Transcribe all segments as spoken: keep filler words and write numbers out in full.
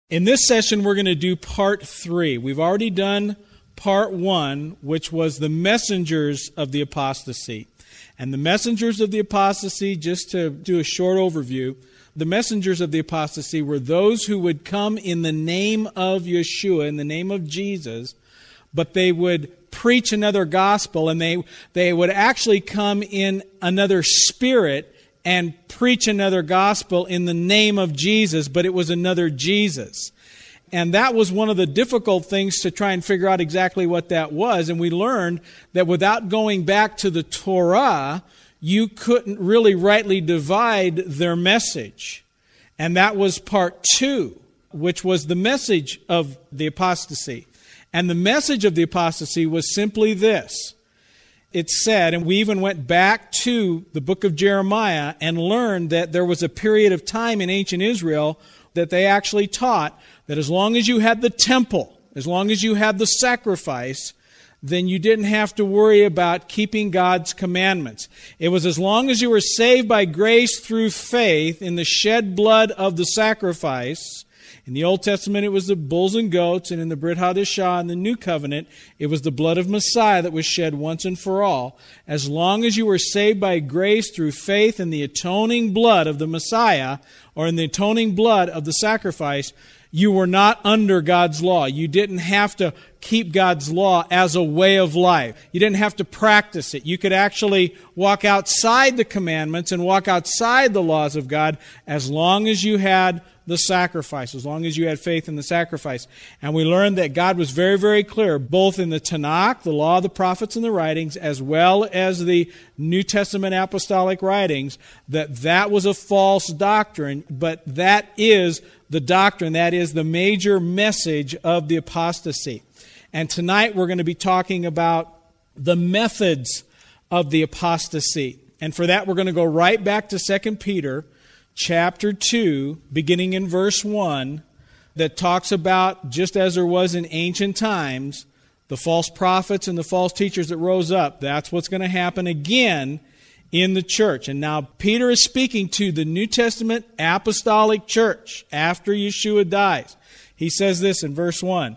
In this session, we're going to do part three. We've already done part one, which was the messengers of the apostasy. And the messengers of the apostasy, just to do a short overview, the messengers of the apostasy were those who would come in the name of Yeshua, in the name of Jesus, but they would preach another gospel, and they, they would actually come in another spirit and preach another gospel in the name of Jesus, but it was another Jesus. And that was one of the difficult things to try and figure out exactly what that was. And we learned that without going back to the Torah, you couldn't really rightly divide their message. And that was part two, which was the message of the apostasy. And the message of the apostasy was simply this. It said, and we even went back to the book of Jeremiah and learned that there was a period of time in ancient Israel that they actually taught that as long as you had the temple, as long as you had the sacrifice, then you didn't have to worry about keeping God's commandments. It was as long as you were saved by grace through faith in the shed blood of the sacrifice. In the Old Testament, it was the bulls and goats, and in the Brit Hadashah, in the New Covenant, it was the blood of Messiah that was shed once and for all. As long as you were saved by grace through faith in the atoning blood of the Messiah, or in the atoning blood of the sacrifice, you were not under God's law. You didn't have to keep God's law as a way of life. You didn't have to practice it. You could actually walk outside the commandments and walk outside the laws of God as long as you had the sacrifice, as long as you had faith in the sacrifice. And we learned that God was very, very clear, both in the Tanakh, the law of the prophets and the writings, as well as the New Testament apostolic writings, that that was a false doctrine, but that is the doctrine, that is the major message of the apostasy. And tonight we're going to be talking about the methods of the apostasy. And for that we're going to go right back to Second Peter chapter two, beginning in verse one, that talks about, just as there was in ancient times, the false prophets and the false teachers that rose up. That's what's going to happen again in the church. And now Peter is speaking to the New Testament apostolic church after Yeshua dies. He says this in verse one.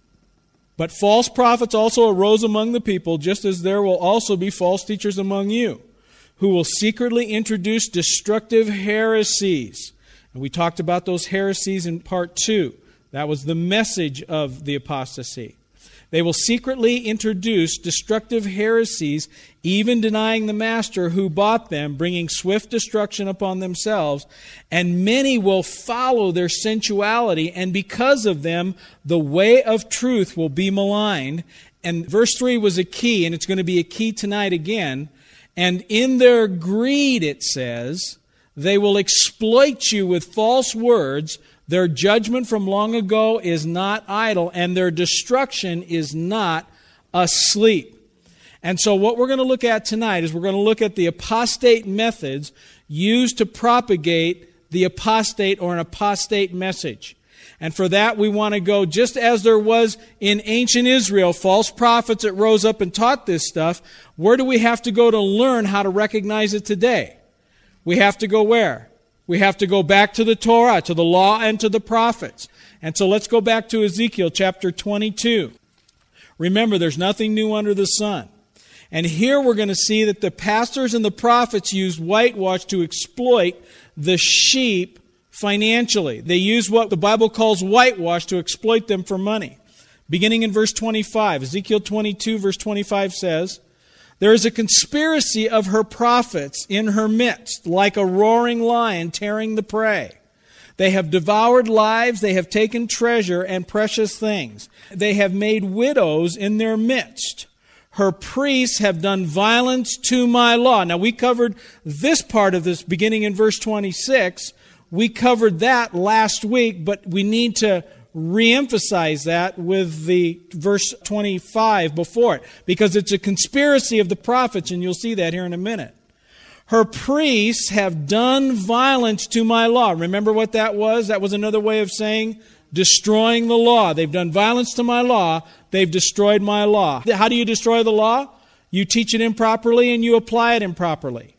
But false prophets also arose among the people, just as there will also be false teachers among you, who will secretly introduce destructive heresies. And we talked about those heresies in part two. That was the message of the apostasy. They will secretly introduce destructive heresies, even denying the master who bought them, bringing swift destruction upon themselves. And many will follow their sensuality, and because of them, the way of truth will be maligned. And verse three was a key, and it's going to be a key tonight again. And in their greed, it says, they will exploit you with false words. Their judgment from long ago is not idle, and their destruction is not asleep. And so what we're going to look at tonight is we're going to look at the apostate methods used to propagate the apostate or an apostate message. And for that, we want to go, just as there was in ancient Israel, false prophets that rose up and taught this stuff, where do we have to go to learn how to recognize it today? We have to go where? We have to go back to the Torah, to the law, and to the prophets. And so let's go back to Ezekiel chapter twenty-two. Remember, there's nothing new under the sun. And here we're going to see that the pastors and the prophets used whitewash to exploit the sheep financially. They use what the Bible calls whitewash to exploit them for money. Beginning in verse twenty-five, Ezekiel twenty-two, verse twenty-five says, there is a conspiracy of her prophets in her midst, like a roaring lion tearing the prey. They have devoured lives, they have taken treasure and precious things. They have made widows in their midst. Her priests have done violence to my law. Now we covered this part of this beginning in verse twenty-six. We covered that last week, but we need to re-emphasize that with the verse twenty-five before it, because it's a conspiracy of the prophets, and you'll see that here in a minute. Her priests have done violence to my law. Remember what that was? That was another way of saying destroying the law. They've done violence to my law. They've destroyed my law. How do you destroy the law? You teach it improperly and you apply it improperly.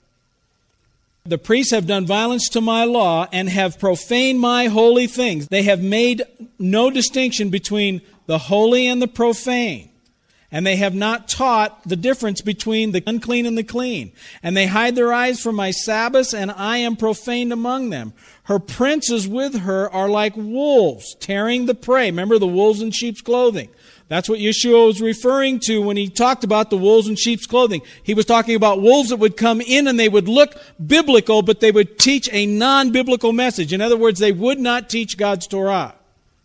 The priests have done violence to my law and have profaned my holy things. They have made no distinction between the holy and the profane. And they have not taught the difference between the unclean and the clean. And they hide their eyes from my Sabbaths, and I am profaned among them. Her princes with her are like wolves, tearing the prey. Remember the wolves in sheep's clothing. That's what Yeshua was referring to when he talked about the wolves in sheep's clothing. He was talking about wolves that would come in and they would look biblical, but they would teach a non-biblical message. In other words, they would not teach God's Torah.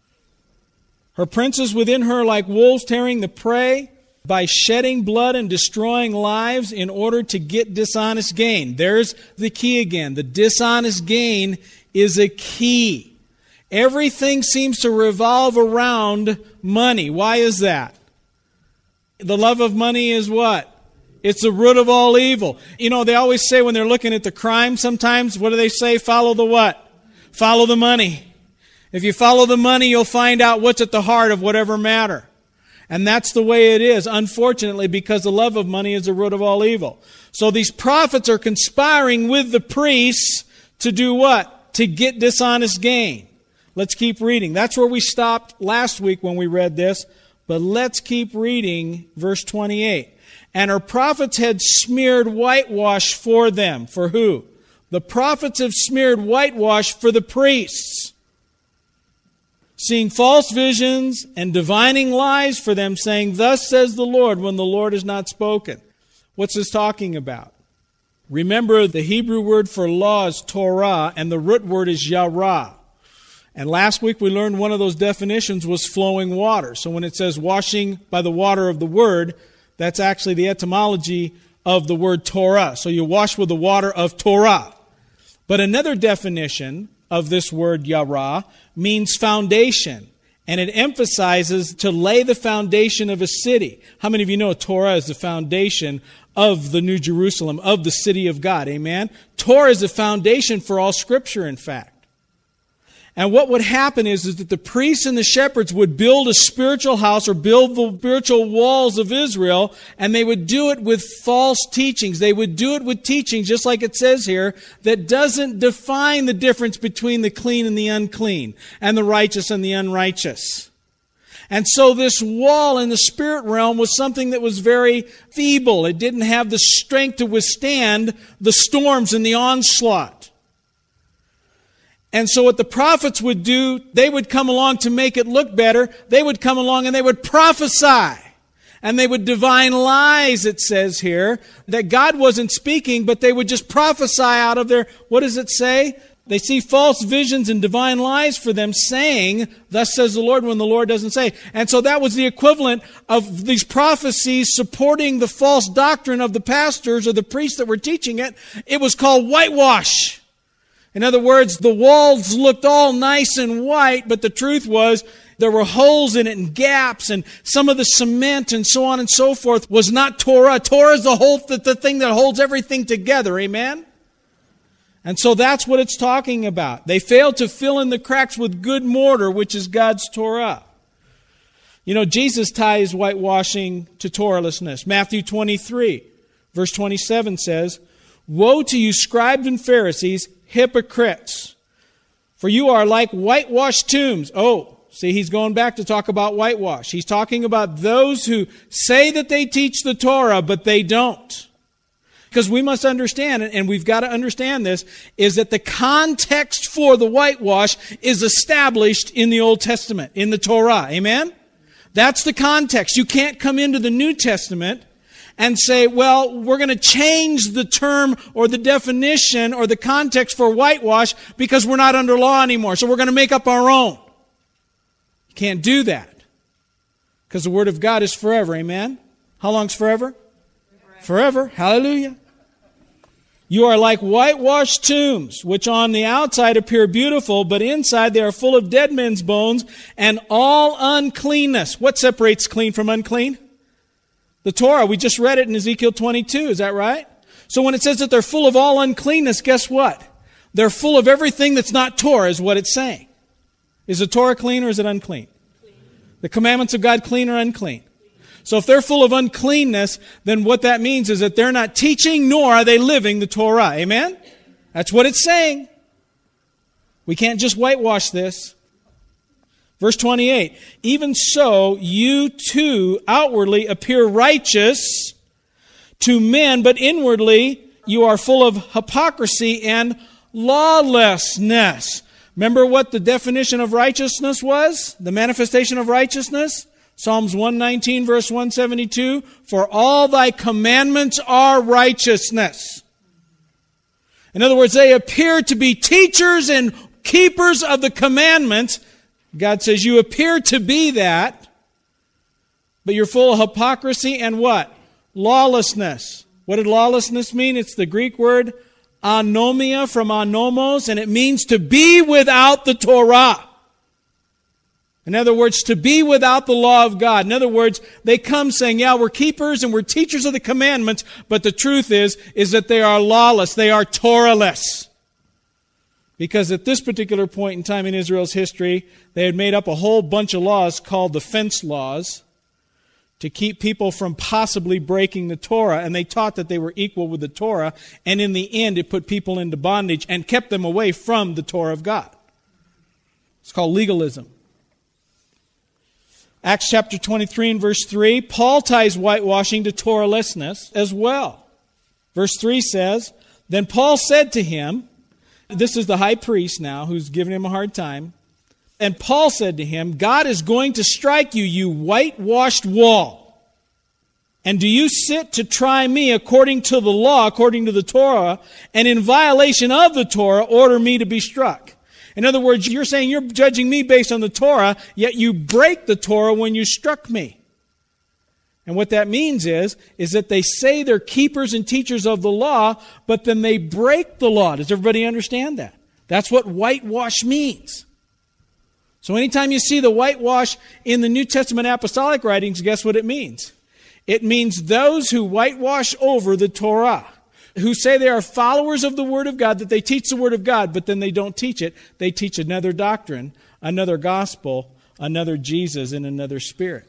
Her princes within her like wolves tearing the prey, by shedding blood and destroying lives in order to get dishonest gain. There's the key again. The dishonest gain is a key. Everything seems to revolve around money. Why is that? The love of money is what? It's the root of all evil. You know, they always say when they're looking at the crime sometimes, what do they say? Follow the what? Follow the money. If you follow the money, you'll find out what's at the heart of whatever matter. And that's the way it is, unfortunately, because the love of money is the root of all evil. So these prophets are conspiring with the priests to do what? To get dishonest gain. Let's keep reading. That's where we stopped last week when we read this. But let's keep reading verse twenty-eight. And her prophets had smeared whitewash for them. For who? The prophets have smeared whitewash for the priests, seeing false visions and divining lies for them, saying, thus says the Lord, when the Lord has not spoken. What's this talking about? Remember, the Hebrew word for law is Torah, and the root word is Yarah. And last week we learned one of those definitions was flowing water. So when it says washing by the water of the word, that's actually the etymology of the word Torah. So you wash with the water of Torah. But another definition of this word Yarah means foundation, and it emphasizes to lay the foundation of a city. How many of you know Torah is the foundation of the New Jerusalem, of the city of God? Amen? Torah is the foundation for all Scripture, in fact. And what would happen is, is that the priests and the shepherds would build a spiritual house or build the spiritual walls of Israel, and they would do it with false teachings. They would do it with teachings, just like it says here, that doesn't define the difference between the clean and the unclean, and the righteous and the unrighteous. And so this wall in the spirit realm was something that was very feeble. It didn't have the strength to withstand the storms and the onslaught. And so what the prophets would do, they would come along to make it look better. They would come along and they would prophesy. And they would divine lies, it says here, that God wasn't speaking, but they would just prophesy out of their, what does it say? They see false visions and divine lies for them, saying, thus says the Lord, when the Lord doesn't say. And so that was the equivalent of these prophecies supporting the false doctrine of the pastors or the priests that were teaching it. It was called whitewash. In other words, the walls looked all nice and white, but the truth was there were holes in it and gaps, and some of the cement and so on and so forth was not Torah. Torah is the whole the, the thing that holds everything together. Amen? And so that's what it's talking about. They failed to fill in the cracks with good mortar, which is God's Torah. You know, Jesus ties whitewashing to Torahlessness. Matthew twenty-three, verse twenty-seven says, woe to you, scribes and Pharisees, hypocrites, for you are like whitewashed tombs. Oh, see, he's going back to talk about whitewash. He's talking about those who say that they teach the Torah, but they don't. Because we must understand, and we've got to understand this, is that the context for the whitewash is established in the Old Testament, in the Torah. Amen? That's the context. You can't come into the New Testament and say, well, we're going to change the term or the definition or the context for whitewash because we're not under law anymore. So we're going to make up our own. You can't do that because the Word of God is forever. Amen? How long's forever? Forever. Forever. Hallelujah. You are like whitewashed tombs, which on the outside appear beautiful, but inside they are full of dead men's bones and all uncleanness. What separates clean from unclean? The Torah. We just read it in Ezekiel twenty-two. Is that right? So when it says that they're full of all uncleanness, guess what? They're full of everything that's not Torah, is what it's saying. Is the Torah clean or is it unclean? Clean. The commandments of God clean or unclean? So if they're full of uncleanness, then what that means is that they're not teaching nor are they living the Torah. Amen? That's what it's saying. We can't just whitewash this. Verse twenty-eight, even so you too outwardly appear righteous to men, but inwardly you are full of hypocrisy and lawlessness. Remember what the definition of righteousness was? The manifestation of righteousness? Psalms one nineteen, verse one seventy-two, for all thy commandments are righteousness. In other words, they appear to be teachers and keepers of the commandments. God says you appear to be that, but you're full of hypocrisy and what? Lawlessness. What did lawlessness mean? It's the Greek word anomia from anomos, and it means to be without the Torah. In other words, to be without the law of God. In other words, they come saying, yeah, we're keepers and we're teachers of the commandments, but the truth is, is that they are lawless. They are Torahless. Because at this particular point in time in Israel's history, they had made up a whole bunch of laws called the fence laws to keep people from possibly breaking the Torah. And they taught that they were equal with the Torah. And in the end, it put people into bondage and kept them away from the Torah of God. It's called legalism. Acts chapter twenty-three and verse three, Paul ties whitewashing to Torahlessness as well. Verse three says, then Paul said to him, this is the high priest now who's giving him a hard time. And Paul said to him, God is going to strike you, you whitewashed wall. And do you sit to try me according to the law, according to the Torah, and in violation of the Torah, order me to be struck? In other words, you're saying you're judging me based on the Torah, yet you break the Torah when you struck me. And what that means is, is that they say they're keepers and teachers of the law, but then they break the law. Does everybody understand that? That's what whitewash means. So anytime you see the whitewash in the New Testament apostolic writings, guess what it means? It means those who whitewash over the Torah, who say they are followers of the Word of God, that they teach the Word of God, but then they don't teach it. They teach another doctrine, another gospel, another Jesus, and another spirit.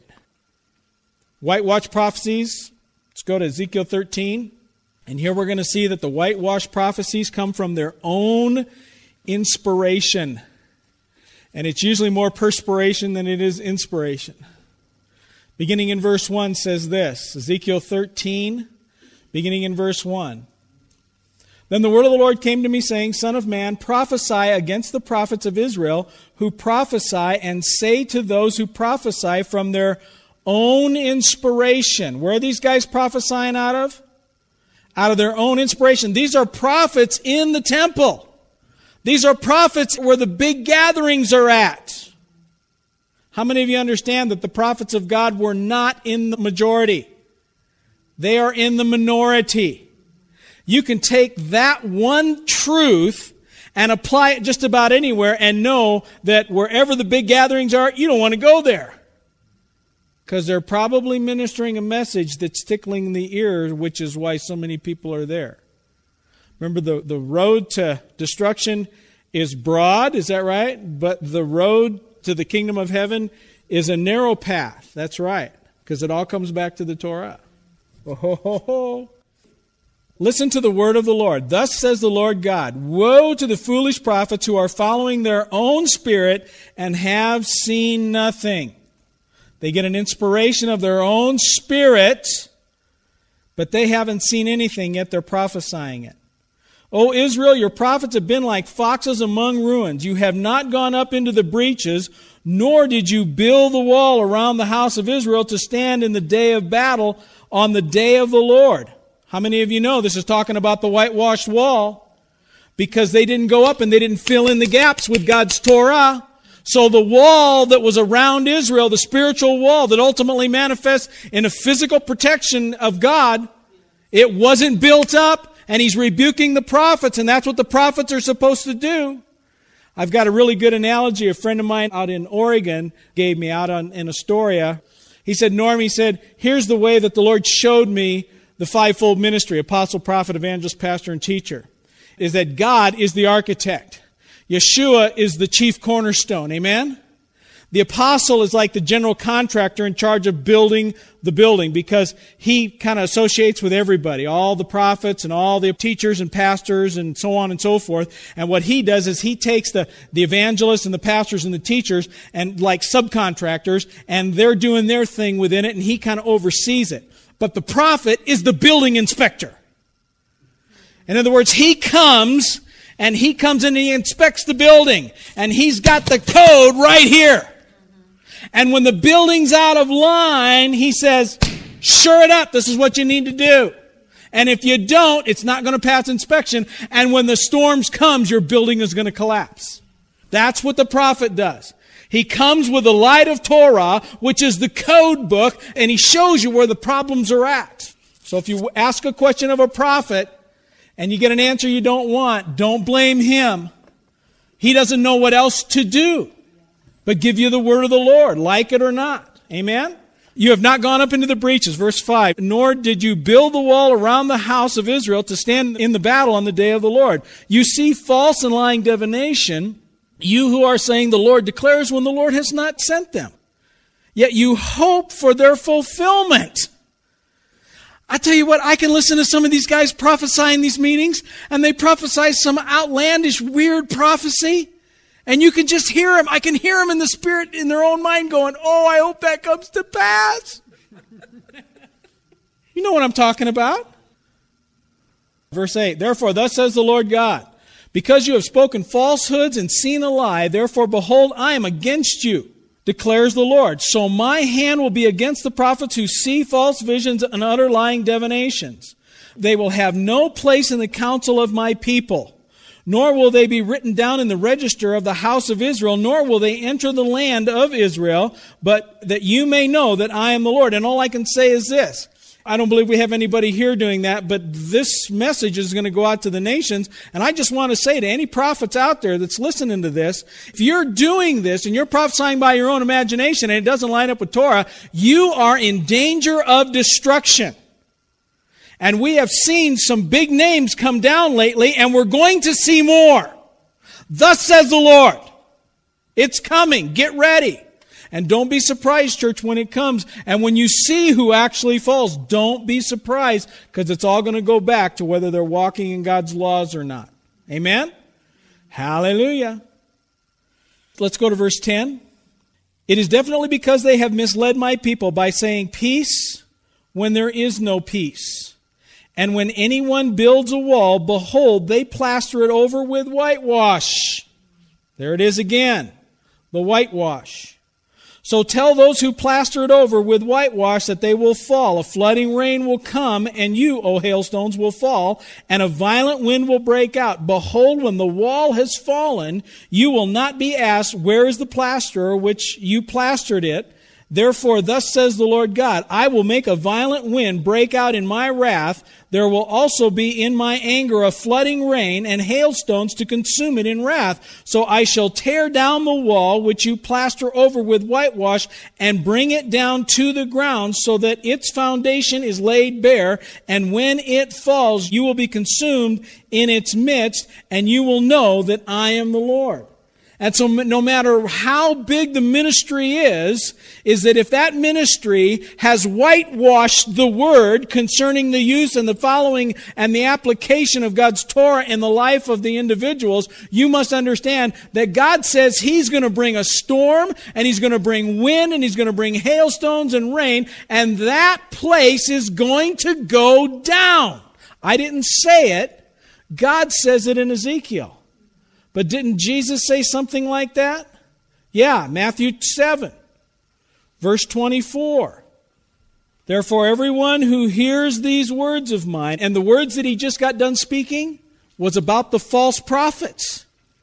Whitewash prophecies. Let's go to Ezekiel thirteen. And here we're going to see that the whitewash prophecies come from their own inspiration. And it's usually more perspiration than it is inspiration. Beginning in verse one says this, Ezekiel thirteen, beginning in verse one. Then the word of the Lord came to me, saying, Son of man, prophesy against the prophets of Israel, who prophesy, and say to those who prophesy from their own inspiration. Where are these guys prophesying out of? Out of their own inspiration. These are prophets in the temple. These are prophets where the big gatherings are at. How many of you understand that the prophets of God were not in the majority? They are in the minority. You can take that one truth and apply it just about anywhere and know that wherever the big gatherings are, you don't want to go there. Because they're probably ministering a message that's tickling the ear, which is why so many people are there. Remember, the, the road to destruction is broad, is that right? But the road to the kingdom of heaven is a narrow path. That's right, because it all comes back to the Torah. Oh, ho, ho, ho. Listen to the word of the Lord. Thus says the Lord God, woe to the foolish prophets who are following their own spirit and have seen nothing. They get an inspiration of their own spirit, but they haven't seen anything, yet they're prophesying it. O Israel, your prophets have been like foxes among ruins. You have not gone up into the breaches, nor did you build the wall around the house of Israel to stand in the day of battle on the day of the Lord. How many of you know this is talking about the whitewashed wall? Because they didn't go up and they didn't fill in the gaps with God's Torah. So the wall that was around Israel, the spiritual wall that ultimately manifests in a physical protection of God, it wasn't built up, and he's rebuking the prophets, and that's what the prophets are supposed to do. I've got a really good analogy a friend of mine out in Oregon gave me out on, in Astoria. He said, Norm, he said, here's the way that the Lord showed me the fivefold ministry, apostle, prophet, evangelist, pastor, and teacher, is that God is the architect. Yeshua is the chief cornerstone. Amen? The apostle is like the general contractor in charge of building the building because he kind of associates with everybody, all the prophets and all the teachers and pastors and so on and so forth. And what he does is he takes the, the evangelists and the pastors and the teachers and like subcontractors, and they're doing their thing within it, and he kind of oversees it. But the prophet is the building inspector. In other words, he comes and he comes in and he inspects the building, and he's got the code right here. And when the building's out of line, he says, sure it up, this is what you need to do. And if you don't, it's not going to pass inspection. And when the storms comes, your building is going to collapse. That's what the prophet does. He comes with the light of Torah, which is the code book, and he shows you where the problems are at. So if you ask a question of a prophet and you get an answer you don't want, don't blame him. He doesn't know what else to do but give you the word of the Lord, like it or not. Amen? You have not gone up into the breaches, verse five, nor did you build the wall around the house of Israel to stand in the battle on the day of the Lord. You see false and lying divination, you who are saying the Lord declares when the Lord has not sent them. Yet you hope for their fulfillment. I tell you what, I can listen to some of these guys prophesy in these meetings, and they prophesy some outlandish, weird prophecy. And you can just hear them. I can hear them in the spirit, in their own mind going, oh, I hope that comes to pass. You know what I'm talking about. Verse eight, therefore, thus says the Lord God, because you have spoken falsehoods and seen a lie, therefore, behold, I am against you, declares the Lord. So my hand will be against the prophets who see false visions and utter lying divinations. They will have no place in the council of my people. Nor will they be written down in the register of the house of Israel, nor will they enter the land of Israel, but that you may know that I am the Lord. And all I can say is this. I don't believe we have anybody here doing that, but this message is going to go out to the nations. And I just want to say to any prophets out there that's listening to this, if you're doing this and you're prophesying by your own imagination and it doesn't line up with Torah, you are in danger of destruction. And we have seen some big names come down lately, and we're going to see more. Thus says the Lord. It's coming. Get ready. And don't be surprised, church, when it comes. And when you see who actually falls, don't be surprised, because it's all going to go back to whether they're walking in God's laws or not. Amen? Hallelujah. Let's go to verse ten. It is definitely because they have misled my people by saying peace when there is no peace. And when anyone builds a wall, behold, they plaster it over with whitewash. There it is again, the whitewash. So tell those who plaster it over with whitewash that they will fall. A flooding rain will come, and you, O hailstones, will fall, and a violent wind will break out. Behold, when the wall has fallen, you will not be asked, where is the plasterer which you plastered it? Therefore, thus says the Lord God, I will make a violent wind break out in my wrath. There will also be in my anger a flooding rain and hailstones to consume it in wrath. So I shall tear down the wall which you plaster over with whitewash and bring it down to the ground so that its foundation is laid bare. And when it falls, you will be consumed in its midst, and you will know that I am the Lord. And so no matter how big the ministry is, is that if that ministry has whitewashed the word concerning the use and the following and the application of God's Torah in the life of the individuals, you must understand that God says He's going to bring a storm, and He's going to bring wind, and He's going to bring hailstones and rain, and that place is going to go down. I didn't say it. God says it in Ezekiel. But didn't Jesus say something like that? Yeah, Matthew seven, verse twenty-four. Therefore, everyone who hears these words of mine, and the words that he just got done speaking was about the false prophets.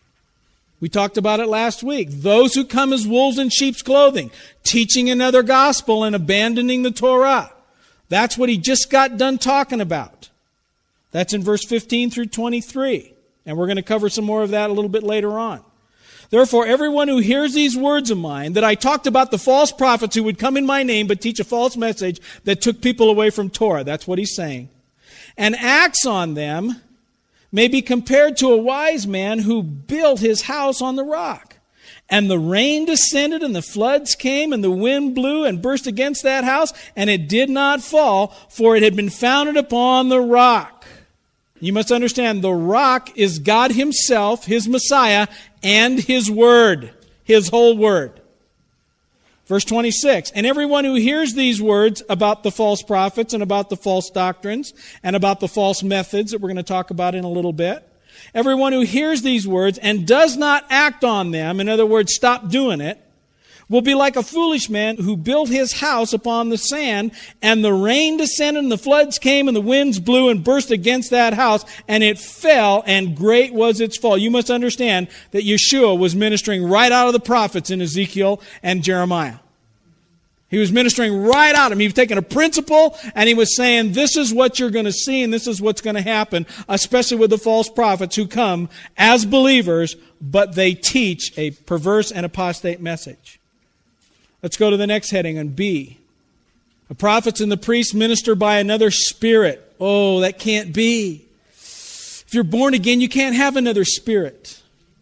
We talked about it last week. Those who come as wolves in sheep's clothing, teaching another gospel and abandoning the Torah. That's what he just got done talking about. That's in verse fifteen through twenty-three. And we're going to cover some more of that a little bit later on. Therefore, everyone who hears these words of mine, that I talked about the false prophets who would come in my name but teach a false message that took people away from Torah. That's what he's saying. And acts on them may be compared to a wise man who built his house on the rock. And the rain descended, and the floods came, and the wind blew and burst against that house, and it did not fall, for it had been founded upon the rock. You must understand, the rock is God himself, his Messiah, and his word, his whole word. Verse twenty-six, and everyone who hears these words about the false prophets and about the false doctrines and about the false methods that we're going to talk about in a little bit, everyone who hears these words and does not act on them, in other words, stop doing it, will be like a foolish man who built his house upon the sand, and the rain descended, and the floods came, and the winds blew and burst against that house, and it fell, and great was its fall. You must understand that Yeshua was ministering right out of the prophets in Ezekiel and Jeremiah. He was ministering right out of him. He was taking a principle and he was saying, this is what you're going to see and this is what's going to happen, especially with the false prophets who come as believers, but they teach a perverse and apostate message. Let's go to the next heading on B. The prophets and the priests minister by another spirit. Oh, that can't be. If you're born again, you can't have another spirit.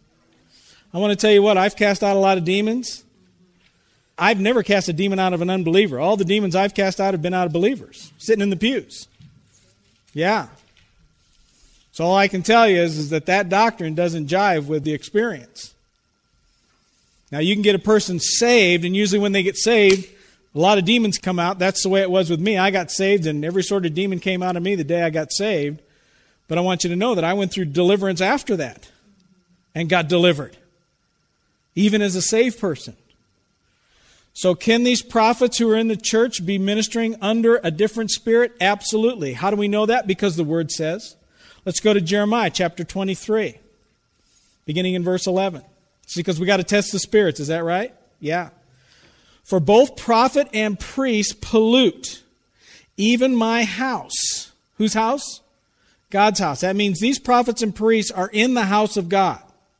I want to tell you what, I've cast out a lot of demons. I've never cast a demon out of an unbeliever. All the demons I've cast out have been out of believers, sitting in the pews. Yeah. So all I can tell you is, is that that doctrine doesn't jive with the experience. Now you can get a person saved, and usually when they get saved, a lot of demons come out. That's the way it was with me. I got saved, and every sort of demon came out of me the day I got saved. But I want you to know that I went through deliverance after that and got delivered, even as a saved person. So can these prophets who are in the church be ministering under a different spirit? Absolutely. How do we know that? Because the Word says. Let's go to Jeremiah chapter twenty-three, beginning in verse eleven. It's because we got to test the spirits. Is that right? Yeah. For both prophet and priest pollute, even my house. Whose house? God's house. That means these prophets and priests are in the house of God.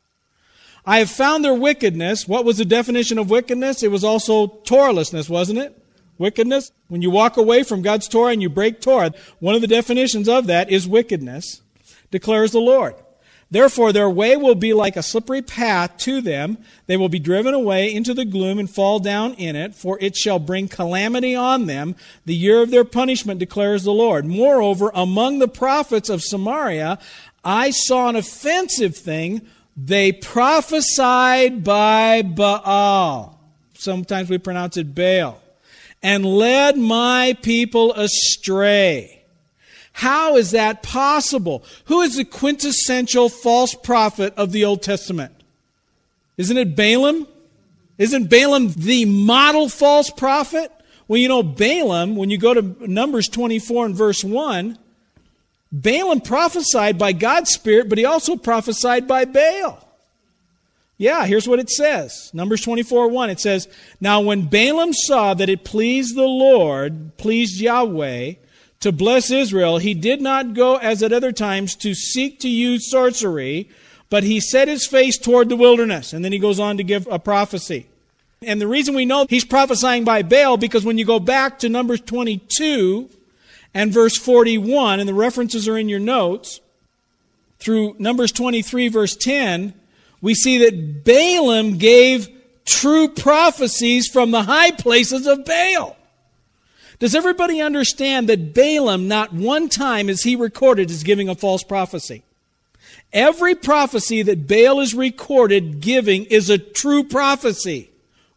I have found their wickedness. What was the definition of wickedness? It was also Torahlessness, wasn't it? Wickedness. When you walk away from God's Torah and you break Torah, one of the definitions of that is wickedness, declares the Lord. Therefore, their way will be like a slippery path to them. They will be driven away into the gloom and fall down in it, for it shall bring calamity on them. The year of their punishment, declares the Lord. Moreover, among the prophets of Samaria, I saw an offensive thing. They prophesied by Baal. Sometimes we pronounce it Baal. And led my people astray. How is that possible? Who is the quintessential false prophet of the Old Testament? Isn't it Balaam? Isn't Balaam the model false prophet? Well, you know, Balaam, when you go to Numbers twenty-four and verse one, Balaam prophesied by God's Spirit, but he also prophesied by Baal. Yeah, here's what it says. Numbers twenty-four one, it says, Now when Balaam saw that it pleased the Lord, pleased Yahweh, to bless Israel, he did not go as at other times to seek to use sorcery, but he set his face toward the wilderness. And then he goes on to give a prophecy. And the reason we know he's prophesying by Baal, because when you go back to Numbers twenty-two and verse forty-one, and the references are in your notes, through Numbers twenty-three verse ten, we see that Balaam gave true prophecies from the high places of Baal. Does everybody understand that Balaam, not one time is he recorded as giving a false prophecy? Every prophecy that Baal is recorded giving is a true prophecy.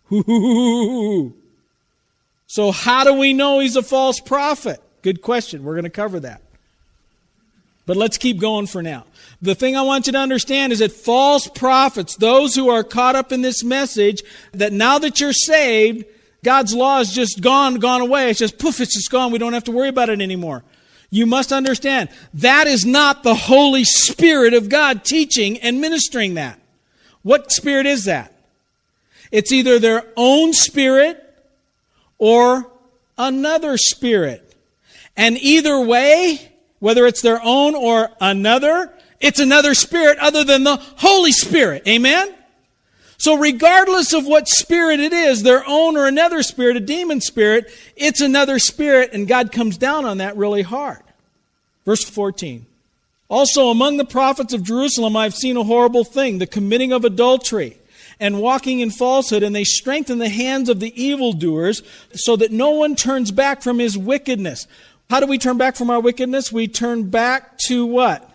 So how do we know he's a false prophet? Good question. We're going to cover that. But let's keep going for now. The thing I want you to understand is that false prophets, those who are caught up in this message, that now that you're saved, God's law is just gone, gone away. It's just poof, it's just gone. We don't have to worry about it anymore. You must understand, that is not the Holy Spirit of God teaching and ministering that. What spirit is that? It's either their own spirit or another spirit. And either way, whether it's their own or another, it's another spirit other than the Holy Spirit. Amen? So regardless of what spirit it is, their own or another spirit, a demon spirit, it's another spirit, and God comes down on that really hard. Verse fourteen. Also among the prophets of Jerusalem I have seen a horrible thing, the committing of adultery. and walking in falsehood, and they strengthen the hands of the evildoers so that no one turns back from his wickedness. How do we turn back from our wickedness? We turn back to what?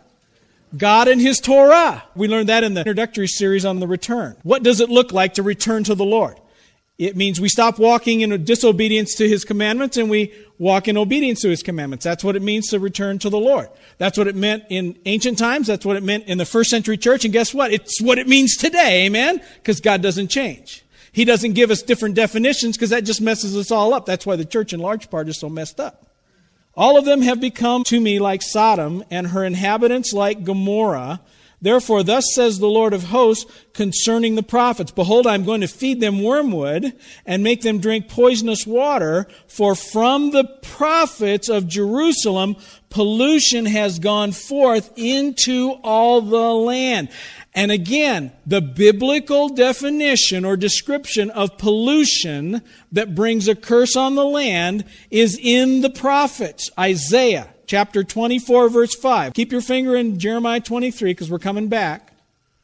God and His Torah. We learned that in the introductory series on the return. What does it look like to return to the Lord? It means we stop walking in disobedience to His commandments and we walk in obedience to His commandments. That's what it means to return to the Lord. That's what it meant in ancient times. That's what it meant in the first century church. And guess what? It's what it means today. Amen? Because God doesn't change. He doesn't give us different definitions because that just messes us all up. That's why the church in large part is so messed up. All of them have become to me like Sodom, and her inhabitants like Gomorrah. Therefore, thus says the Lord of hosts concerning the prophets, behold, I am going to feed them wormwood and make them drink poisonous water, for from the prophets of Jerusalem pollution has gone forth into all the land. And again, the biblical definition or description of pollution that brings a curse on the land is in the prophets. Isaiah chapter twenty-four, verse five. Keep your finger in Jeremiah twenty-three because we're coming back.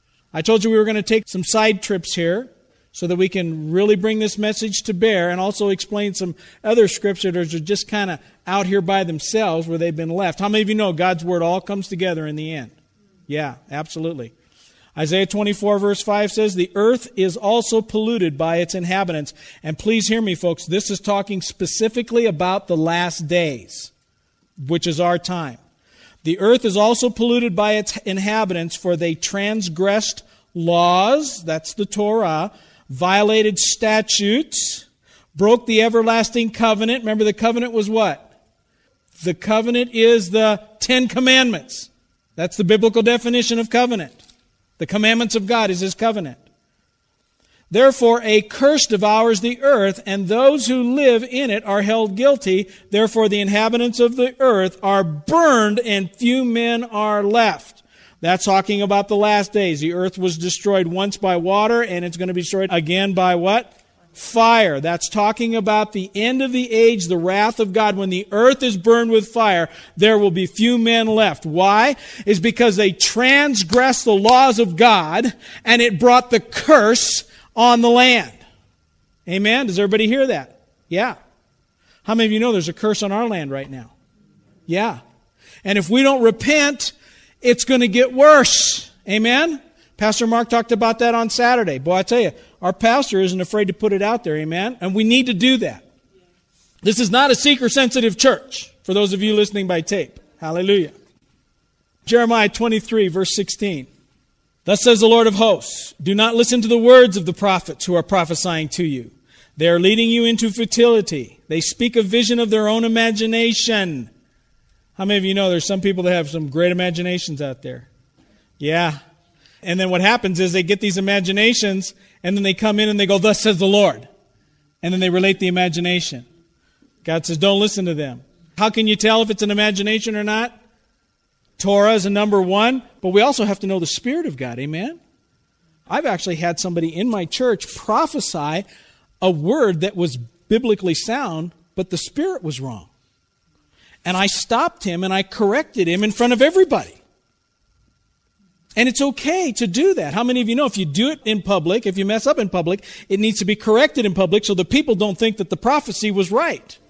I told you we were going to take some side trips here so that we can really bring this message to bear and also explain some other scriptures that are just kind of out here by themselves where they've been left. How many of you know God's Word all comes together in the end? Yeah, absolutely. Isaiah twenty-four verse five says, the earth is also polluted by its inhabitants. And please hear me, folks, this is talking specifically about the last days, which is our time. The earth is also polluted by its inhabitants, for they transgressed laws, that's the Torah, violated statutes, broke the everlasting covenant. Remember, the covenant was what? The covenant is the Ten Commandments. That's the biblical definition of covenant. The commandments of God is His covenant. Therefore, a curse devours the earth, and those who live in it are held guilty. Therefore, the inhabitants of the earth are burned, and few men are left. That's talking about the last days. The earth was destroyed once by water, and it's going to be destroyed again by what? Fire. That's talking about the end of the age, the wrath of God. When the earth is burned with fire, there will be few men left. Why? Is because they transgressed the laws of God, and it brought the curse on the land. Amen? Does everybody hear that? Yeah. How many of you know there's a curse on our land right now? Yeah. And if we don't repent, it's going to get worse. Amen? Pastor Mark talked about that on Saturday. Boy, I tell you, our pastor isn't afraid to put it out there, amen? And we need to do that. This is not a seeker-sensitive church, for those of you listening by tape. Hallelujah. Jeremiah twenty-three, verse sixteen. Thus says the Lord of hosts, do not listen to the words of the prophets who are prophesying to you. They are leading you into futility. They speak a vision of their own imagination. How many of you know there's some people that have some great imaginations out there? Yeah. And then what happens is they get these imaginations, and then they come in and they go, thus says the Lord. And then they relate the imagination. God says, don't listen to them. How can you tell if it's an imagination or not? Torah is a number one, but we also have to know the Spirit of God, amen? I've actually had somebody in my church prophesy a word that was biblically sound, but the Spirit was wrong. And I stopped him and I corrected him in front of everybody. And it's okay to do that. How many of you know if you do it in public, if you mess up in public, it needs to be corrected in public so the people don't think that the prophecy was right.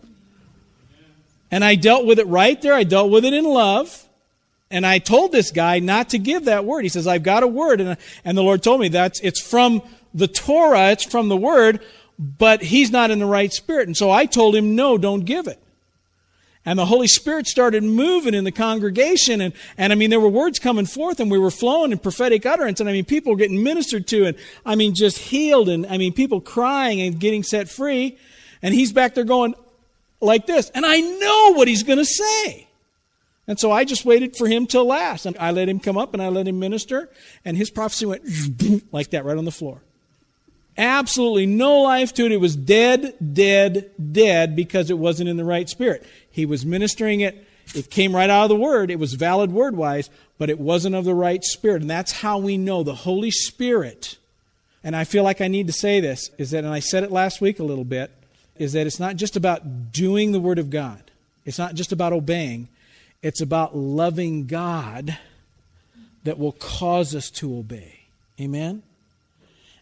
And I dealt with it right there. I dealt with it in love. And I told this guy not to give that word. He says, I've got a word. And, and the Lord told me that's it's from the Torah, it's from the word, but he's not in the right spirit. And so I told him, no, don't give it. And the Holy Spirit started moving in the congregation. And, and I mean, there were words coming forth and we were flowing in prophetic utterance. And I mean, people were getting ministered to and I mean, just healed. And I mean, people crying and getting set free. And he's back there going like this. And I know what he's going to say. And so I just waited for him till last. And I let him come up and I let him minister. And his prophecy went like that right on the floor. Absolutely no life to it. It was dead, dead, dead because it wasn't in the right spirit. He was ministering it. It came right out of the word. It was valid word-wise, but it wasn't of the right spirit. And that's how we know the Holy Spirit, and I feel like I need to say this, is that, and I said it last week a little bit, is that it's not just about doing the Word of God. It's not just about obeying. It's about loving God that will cause us to obey. Amen?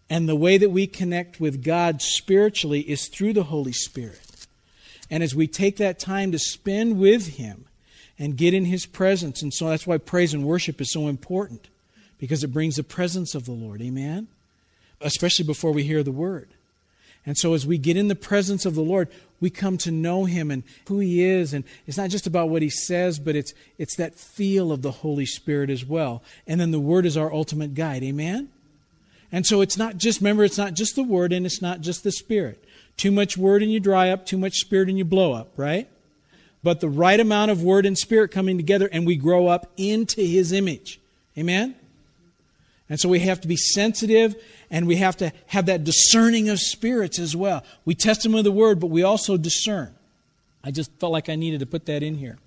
And the way that we connect with God spiritually is through the Holy Spirit. And as we take that time to spend with Him and get in His presence, and so that's why praise and worship is so important, because it brings the presence of the Lord. Amen? Especially before we hear the Word. And so as we get in the presence of the Lord, we come to know Him and who He is. And it's not just about what He says, but it's it's that feel of the Holy Spirit as well. And then the Word is our ultimate guide. Amen? And so it's not just, remember, it's not just the Word and it's not just the Spirit. Too much Word and you dry up, too much Spirit and you blow up, right? But the right amount of Word and Spirit coming together and we grow up into His image. Amen? And so we have to be sensitive and we have to have that discerning of spirits as well. We test them with the Word, but we also discern. I just felt like I needed to put that in here.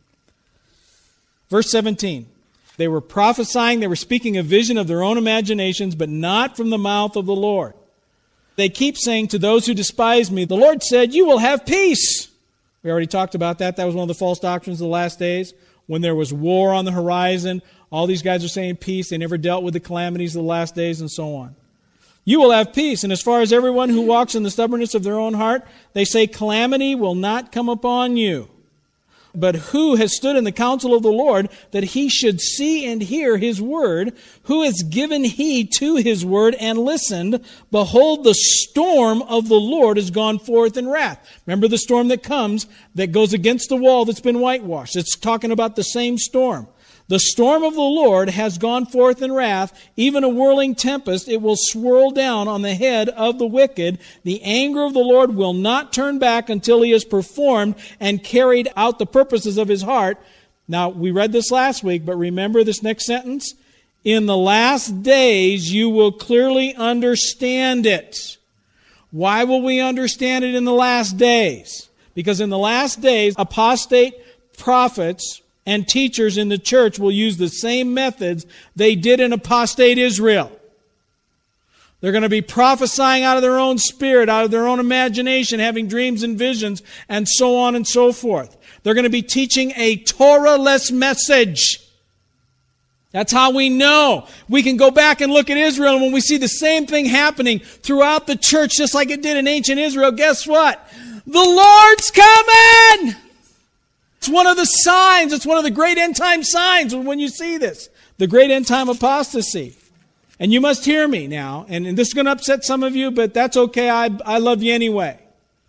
Verse seventeen. They were prophesying, they were speaking a vision of their own imaginations, but not from the mouth of the Lord. They keep saying to those who despise me, the Lord said, you will have peace. We already talked about that. That was one of the false doctrines of the last days. When there was war on the horizon, all these guys are saying peace. They never dealt with the calamities of the last days and so on. You will have peace. And as far as everyone who walks in the stubbornness of their own heart, they say calamity will not come upon you. But who has stood in the counsel of the Lord that He should see and hear His word? Who has given heed to His word and listened? Behold, the storm of the Lord has gone forth in wrath. Remember the storm that comes that goes against the wall that's been whitewashed. It's talking about the same storm. The storm of the Lord has gone forth in wrath, even a whirling tempest. It will swirl down on the head of the wicked. The anger of the Lord will not turn back until He has performed and carried out the purposes of His heart. Now, we read this last week, but remember this next sentence? In the last days, you will clearly understand it. Why will we understand it in the last days? Because in the last days, apostate prophets and teachers in the church will use the same methods they did in apostate Israel. They're going to be prophesying out of their own spirit, out of their own imagination, having dreams and visions, and so on and so forth. They're going to be teaching a Torah-less message. That's how we know. We can go back and look at Israel, and when we see the same thing happening throughout the church, just like it did in ancient Israel, guess what? The Lord's coming! It's one of the signs. It's one of the great end-time signs when you see this. The great end-time apostasy. And you must hear me now. And, and this is going to upset some of you, but that's okay. I, I love you anyway.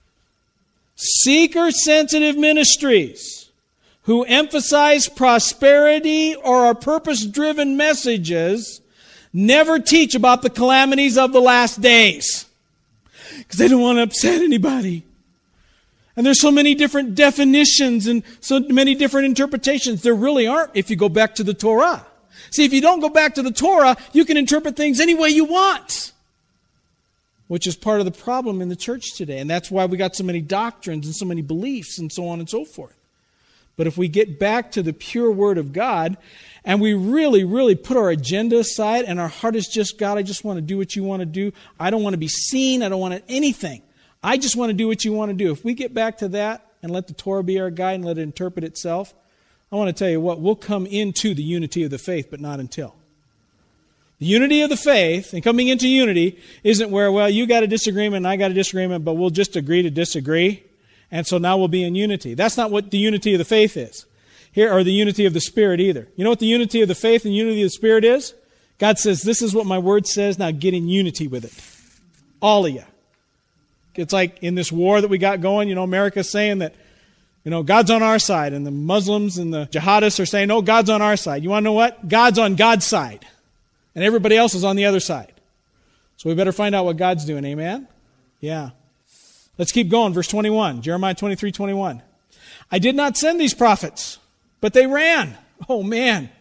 Seeker-sensitive ministries who emphasize prosperity or are purpose-driven messages never teach about the calamities of the last days. Because they don't want to upset anybody. And there's so many different definitions and so many different interpretations. There really aren't if you go back to the Torah. See, if you don't go back to the Torah, you can interpret things any way you want. Which is part of the problem in the church today. And that's why we got so many doctrines and so many beliefs and so on and so forth. But if we get back to the pure Word of God and we really, really put our agenda aside and our heart is just, God, I just want to do what you want to do. I don't want to be seen. I don't want anything. I just want to do what you want to do. If we get back to that and let the Torah be our guide and let it interpret itself, I want to tell you what, we'll come into the unity of the faith, but not until. The unity of the faith and coming into unity isn't where, well, you got a disagreement and I got a disagreement, but we'll just agree to disagree. And so now we'll be in unity. That's not what the unity of the faith is. Here, or the unity of the Spirit either. You know what the unity of the faith and unity of the Spirit is? God says, this is what my Word says, now get in unity with it. All of you. It's like in this war that we got going, you know, America's saying that, you know, God's on our side. And the Muslims and the jihadists are saying, no, God's on our side. You want to know what? God's on God's side. And everybody else is on the other side. So we better find out what God's doing. Amen? Yeah. Let's keep going. Verse twenty-one. Jeremiah twenty-three twenty-one. I did not send these prophets, but they ran. Oh, man.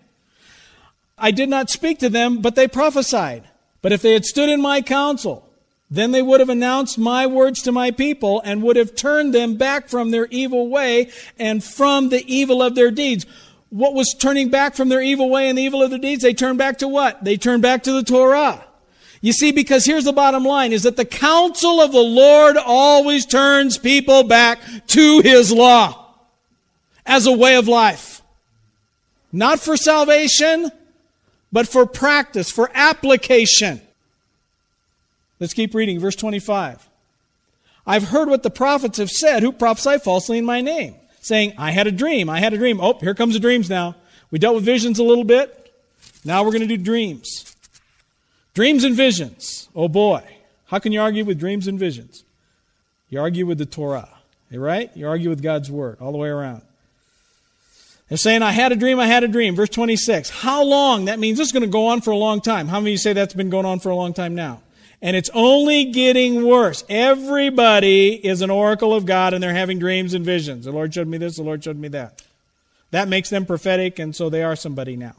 I did not speak to them, but they prophesied. But if they had stood in my counsel, then they would have announced my words to my people and would have turned them back from their evil way and from the evil of their deeds. What was turning back from their evil way and the evil of their deeds? They turned back to what? They turned back to the Torah. You see, because here's the bottom line, is that the counsel of the Lord always turns people back to His law as a way of life. Not for salvation, but for practice, for application. Let's keep reading, verse twenty-five. I've heard what the prophets have said who prophesy falsely in my name, saying, I had a dream, I had a dream. Oh, here comes the dreams now. We dealt with visions a little bit. Now we're going to do dreams. Dreams and visions. Oh boy. How can you argue with dreams and visions? You argue with the Torah. Right? You argue with God's Word all the way around. They're saying, I had a dream, I had a dream. Verse twenty-six. How long? That means this is going to go on for a long time. How many of you say that's been going on for a long time now? And it's only getting worse. Everybody is an oracle of God and they're having dreams and visions. The Lord showed me this, the Lord showed me that. That makes them prophetic, and so they are somebody now.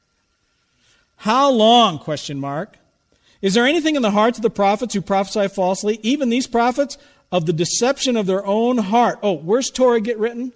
How long? Question mark. Is there anything in the hearts of the prophets who prophesy falsely, even these prophets, of the deception of their own heart? Oh, where's Torah get written?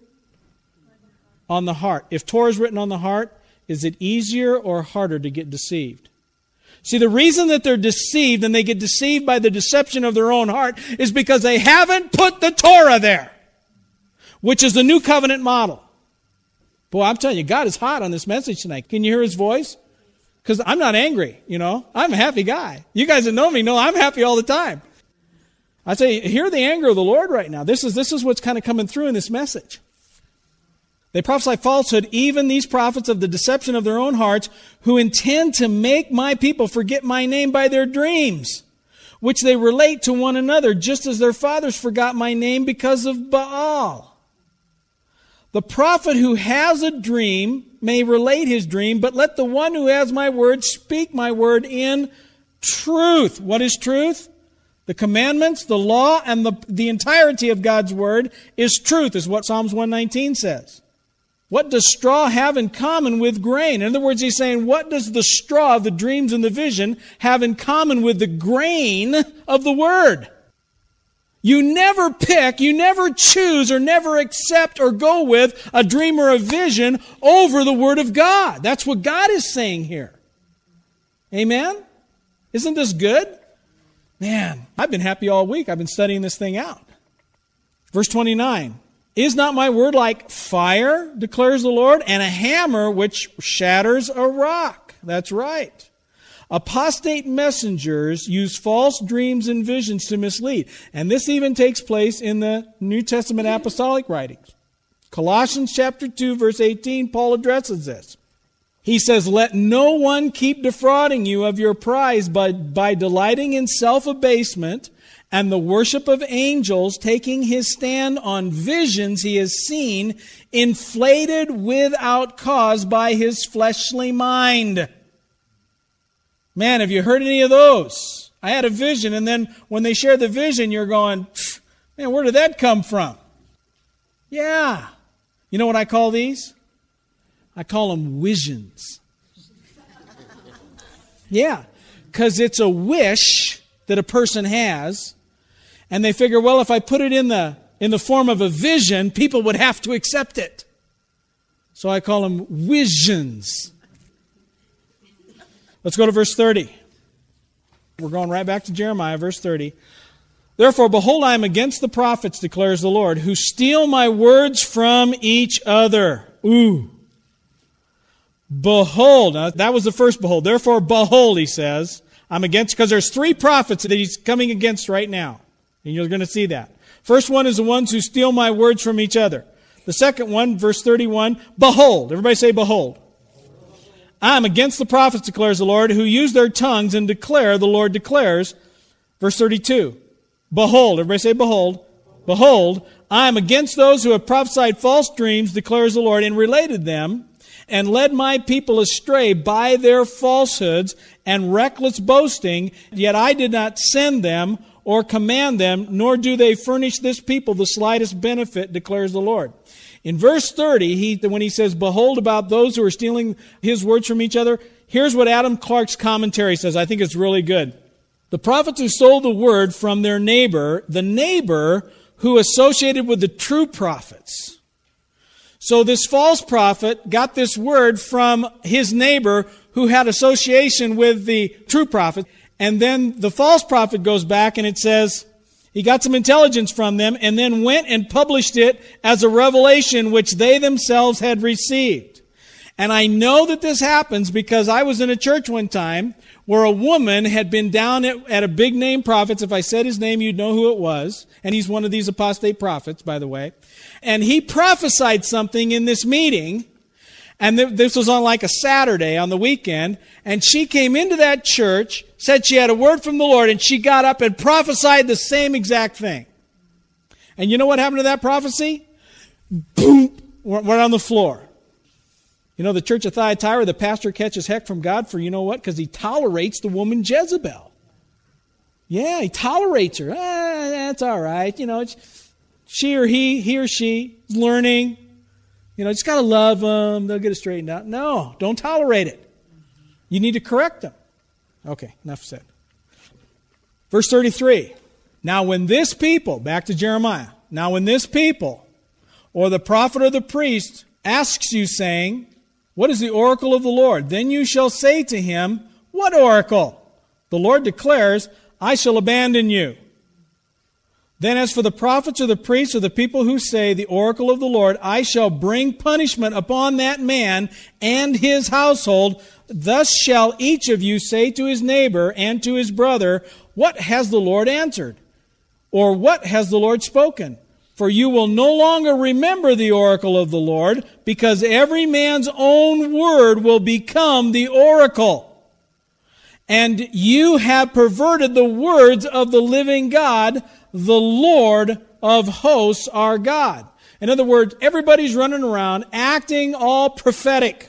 On the heart. If Torah is written on the heart, is it easier or harder to get deceived? See, the reason that they're deceived and they get deceived by the deception of their own heart is because they haven't put the Torah there, which is the new covenant model. Boy, I'm telling you, God is hot on this message tonight. Can you hear His voice? Because I'm not angry, you know. I'm a happy guy. You guys that know me know I'm happy all the time. I say, hear the anger of the Lord right now. This is, this is what's kind of coming through in this message. They prophesy falsehood, even these prophets of the deception of their own hearts, who intend to make my people forget my name by their dreams, which they relate to one another, just as their fathers forgot my name because of Baal. The prophet who has a dream may relate his dream, but let the one who has my word speak my word in truth. What is truth? The commandments, the law, and the, the entirety of God's word is truth, is what Psalms one nineteen says. What does straw have in common with grain? In other words, he's saying, what does the straw of the dreams and the vision have in common with the grain of the word? You never pick, you never choose, or never accept or go with a dream or a vision over the word of God. That's what God is saying here. Amen? Isn't this good? Man, I've been happy all week. I've been studying this thing out. Verse twenty-nine. Is not my word like fire, declares the Lord, and a hammer which shatters a rock? That's right. Apostate messengers use false dreams and visions to mislead. And this even takes place in the New Testament apostolic writings. Colossians chapter two, verse eighteen, Paul addresses this. He says, let no one keep defrauding you of your prize by, by delighting in self-abasement and the worship of angels, taking his stand on visions he has seen, inflated without cause by his fleshly mind. Man, have you heard any of those? I had a vision, and then when they share the vision, you're going, man, where did that come from? Yeah. You know what I call these? I call them visions. Yeah, because it's a wish that a person has, and they figure, well, if I put it in the in the form of a vision, people would have to accept it. So I call them visions. Let's go to verse thirty. We're going right back to Jeremiah, verse thirty. Therefore, behold, I am against the prophets, declares the Lord, who steal my words from each other. Ooh. Behold. Now, that was the first behold. Therefore, behold, he says, I'm against, because there's three prophets that he's coming against right now. And you're going to see that. First one is the ones who steal my words from each other. The second one, verse thirty-one, behold. Everybody say behold. I am against the prophets, declares the Lord, who use their tongues and declare, the Lord declares. Verse thirty-two, behold. Everybody say behold. Behold, I am against those who have prophesied false dreams, declares the Lord, and related them, and led my people astray by their falsehoods and reckless boasting, yet I did not send them or command them, nor do they furnish this people the slightest benefit, declares the Lord. In verse thirty, he, when he says, behold, about those who are stealing his words from each other, here's what Adam Clark's commentary says. I think it's really good. The prophets who stole the word from their neighbor, the neighbor who associated with the true prophets. So this false prophet got this word from his neighbor who had association with the true prophet. And then the false prophet goes back and it says he got some intelligence from them and then went and published it as a revelation which they themselves had received. And I know that this happens because I was in a church one time where a woman had been down at, at a big name prophet. If I said his name, you'd know who it was. And he's one of these apostate prophets, by the way. And he prophesied something in this meeting. And th- this was on like a Saturday on the weekend. And she came into that church, said she had a word from the Lord, and she got up and prophesied the same exact thing. And you know what happened to that prophecy? Boom! Went on the floor. You know, the church of Thyatira, the pastor catches heck from God for, you know what? Because he tolerates the woman Jezebel. Yeah, he tolerates her. Ah, that's all right. You know, it's she or he, he or she is learning. You know, just got to love them. They'll get it straightened out. No, don't tolerate it. You need to correct them. Okay, enough said. Verse thirty-three. Now when this people, back to Jeremiah. Now when this people, or the prophet or the priest, asks you, saying, what is the oracle of the Lord? Then you shall say to him, what oracle? The Lord declares, I shall abandon you. Then as for the prophets or the priests or the people who say, the oracle of the Lord, I shall bring punishment upon that man and his household. Thus shall each of you say to his neighbor and to his brother, what has the Lord answered? Or what has the Lord spoken? For you will no longer remember the oracle of the Lord, because every man's own word will become the oracle. And you have perverted the words of the living God, the Lord of hosts, our God. In other words, everybody's running around acting all prophetic.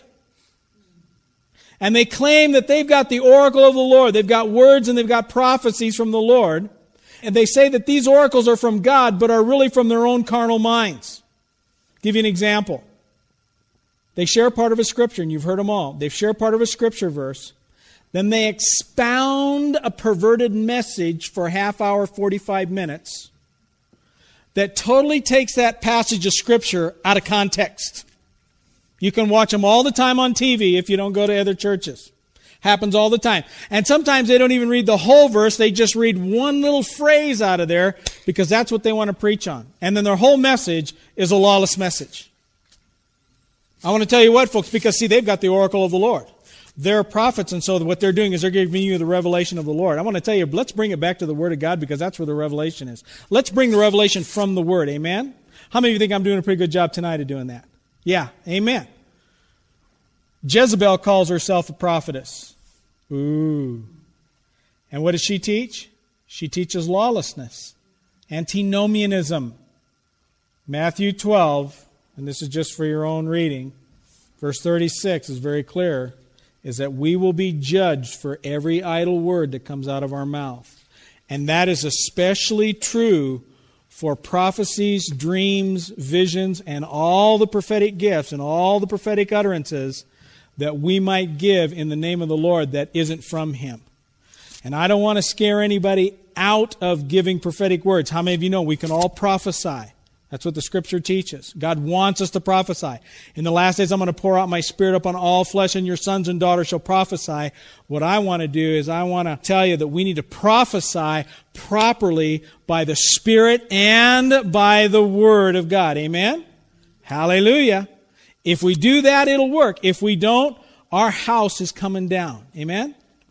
And they claim that they've got the oracle of the Lord. They've got words and they've got prophecies from the Lord. And they say that these oracles are from God, but are really from their own carnal minds. I'll give you an example. They share part of a scripture, and you've heard them all. They share part of a scripture verse. Then they expound a perverted message for a half hour, forty-five minutes, that totally takes that passage of scripture out of context. You can watch them all the time on T V if you don't go to other churches. Happens all the time. And sometimes they don't even read the whole verse. They just read one little phrase out of there because that's what they want to preach on. And then their whole message is a lawless message. I want to tell you what, folks, because, see, they've got the oracle of the Lord. They're prophets, and so what they're doing is they're giving you the revelation of the Lord. I want to tell you, let's bring it back to the Word of God because that's where the revelation is. Let's bring the revelation from the Word. Amen? How many of you think I'm doing a pretty good job tonight of doing that? Yeah. Amen. Jezebel calls herself a prophetess. Ooh. And what does she teach? She teaches lawlessness, antinomianism. Matthew twelve, and this is just for your own reading, verse thirty-six is very clear, is that we will be judged for every idle word that comes out of our mouth. And that is especially true for prophecies, dreams, visions, and all the prophetic gifts and all the prophetic utterances that we might give in the name of the Lord that isn't from Him. And I don't want to scare anybody out of giving prophetic words. How many of you know we can all prophesy? That's what the Scripture teaches. God wants us to prophesy. In the last days I'm going to pour out my Spirit upon all flesh, and your sons and daughters shall prophesy. What I want to do is I want to tell you that we need to prophesy properly by the Spirit and by the Word of God. Amen? Hallelujah. If we do that, it'll work. If we don't, our house is coming down. Amen?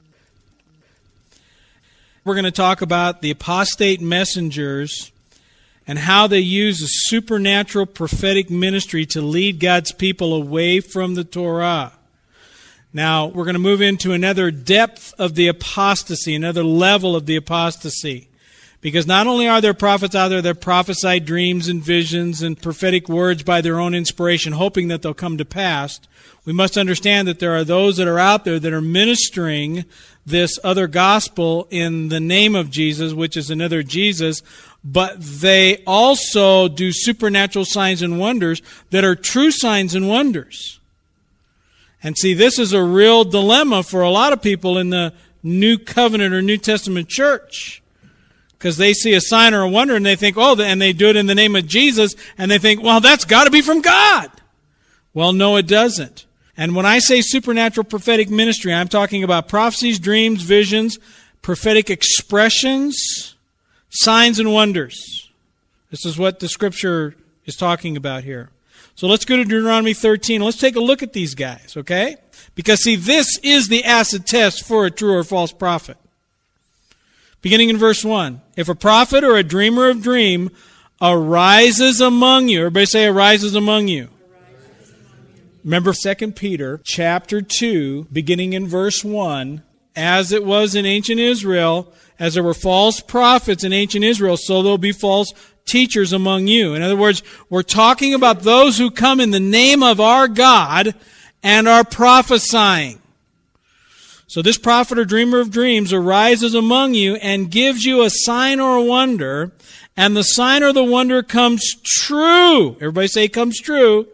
We're going to talk about the apostate messengers and how they use a supernatural prophetic ministry to lead God's people away from the Torah. Now, we're going to move into another depth of the apostasy, another level of the apostasy. Because not only are there prophets out there that prophesy dreams and visions and prophetic words by their own inspiration, hoping that they'll come to pass, we must understand that there are those that are out there that are ministering this other gospel in the name of Jesus, which is another Jesus, but they also do supernatural signs and wonders that are true signs and wonders. And see, this is a real dilemma for a lot of people in the New Covenant or New Testament church. Because they see a sign or a wonder and they think, oh, and they do it in the name of Jesus, and they think, well, that's got to be from God. Well, no, it doesn't. And when I say supernatural prophetic ministry, I'm talking about prophecies, dreams, visions, prophetic expressions, signs and wonders. This is what the Scripture is talking about here. So let's go to Deuteronomy thirteen. Let's take a look at these guys, okay? Because, see, this is the acid test for a true or false prophet. Beginning in verse one. If a prophet or a dreamer of dream arises among you, everybody say arises among you. Arises among you. Remember Second Peter chapter two, beginning in verse one. As it was in ancient Israel, as there were false prophets in ancient Israel, so there will be false teachers among you. In other words, we're talking about those who come in the name of our God and are prophesying. So this prophet or dreamer of dreams arises among you and gives you a sign or a wonder, and the sign or the wonder comes true. Everybody say comes true.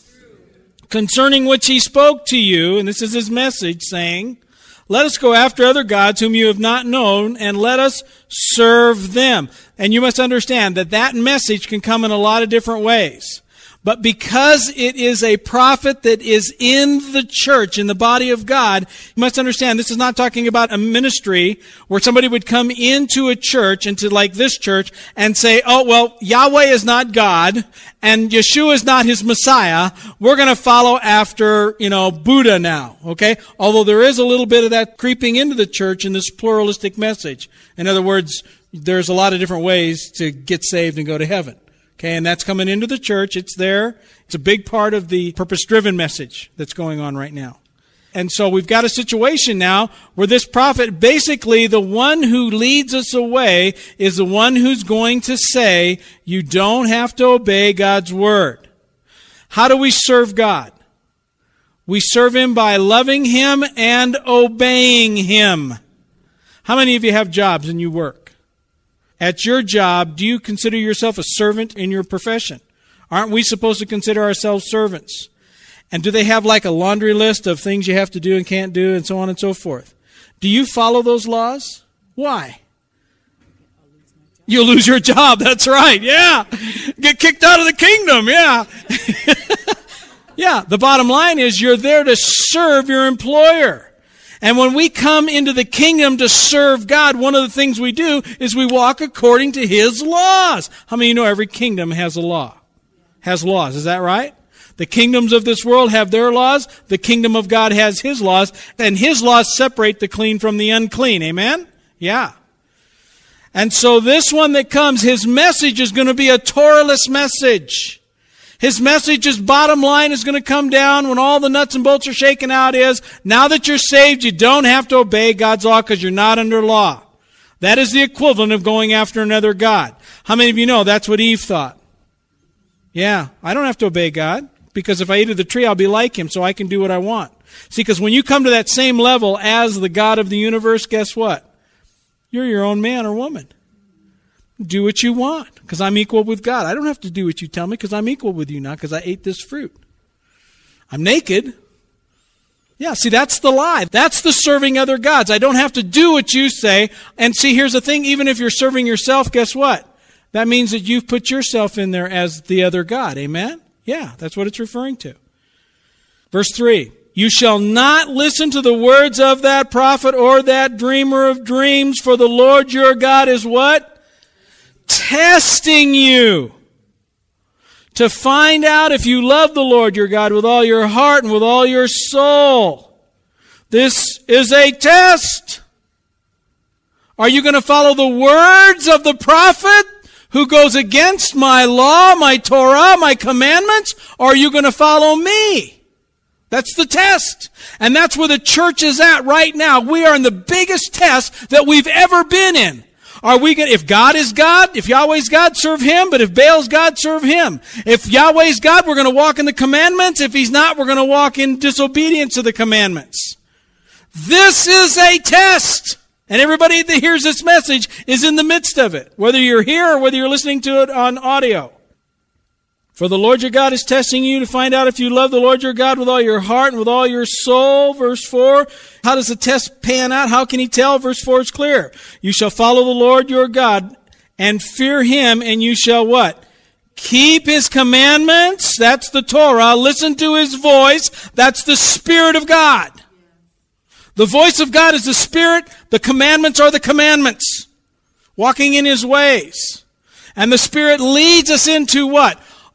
Concerning which he spoke to you, and this is his message, saying, let us go after other gods whom you have not known, and let us serve them. And you must understand that that message can come in a lot of different ways. But because it is a prophet that is in the church, in the body of God, you must understand this is not talking about a ministry where somebody would come into a church, into like this church, and say, oh, well, Yahweh is not God, and Yeshua is not his Messiah. We're going to follow after, you know, Buddha now, okay? Although there is a little bit of that creeping into the church in this pluralistic message. In other words, there's a lot of different ways to get saved and go to heaven. Okay, and that's coming into the church. It's there. It's a big part of the purpose-driven message that's going on right now. And so we've got a situation now where this prophet, basically the one who leads us away, is the one who's going to say, you don't have to obey God's word. How do we serve God? We serve him by loving him and obeying him. How many of you have jobs and you work? At your job, do you consider yourself a servant in your profession? Aren't we supposed to consider ourselves servants? And do they have like a laundry list of things you have to do and can't do and so on and so forth? Do you follow those laws? Why? You'll lose your job. That's right. Yeah. Get kicked out of the kingdom. Yeah. Yeah. The bottom line is you're there to serve your employer. And when we come into the kingdom to serve God, one of the things we do is we walk according to his laws. How many of you know every kingdom has a law? Has laws. Is that right? The kingdoms of this world have their laws. The kingdom of God has his laws. And his laws separate the clean from the unclean. Amen? Yeah. And so this one that comes, his message is going to be a Torahless message. His message, his bottom line is going to come down when all the nuts and bolts are shaken out is, now that you're saved, you don't have to obey God's law because you're not under law. That is the equivalent of going after another God. How many of you know that's what Eve thought? Yeah, I don't have to obey God because if I eat of the tree, I'll be like him, so I can do what I want. See, because when you come to that same level as the God of the universe, guess what? You're your own man or woman. Do what you want, because I'm equal with God. I don't have to do what you tell me, because I'm equal with you now, because I ate this fruit. I'm naked. Yeah, see, that's the lie. That's the serving other gods. I don't have to do what you say. And see, here's the thing. Even if you're serving yourself, guess what? That means that you've put yourself in there as the other God. Amen? Yeah, that's what it's referring to. Verse three. You shall not listen to the words of that prophet or that dreamer of dreams, for the Lord your God is what? Testing you to find out if you love the Lord your God with all your heart and with all your soul. This is a test. Are you going to follow the words of the prophet who goes against my law, my Torah, my commandments? Or are you going to follow me? That's the test. And that's where the church is at right now. We are in the biggest test that we've ever been in. Are we going to, if God is God, if Yahweh's God, serve him, but if Baal's God, serve him. If Yahweh's God, we're going to walk in the commandments. If he's not, we're going to walk in disobedience to the commandments. This is a test. And everybody that hears this message is in the midst of it, whether you're here or whether you're listening to it on audio. For the Lord your God is testing you to find out if you love the Lord your God with all your heart and with all your soul. Verse four. How does the test pan out? How can he tell? Verse four is clear. You shall follow the Lord your God and fear him, and you shall what? Keep his commandments. That's the Torah. Listen to his voice. That's the Spirit of God. The voice of God is the Spirit. The commandments are the commandments. Walking in his ways. And the Spirit leads us into what?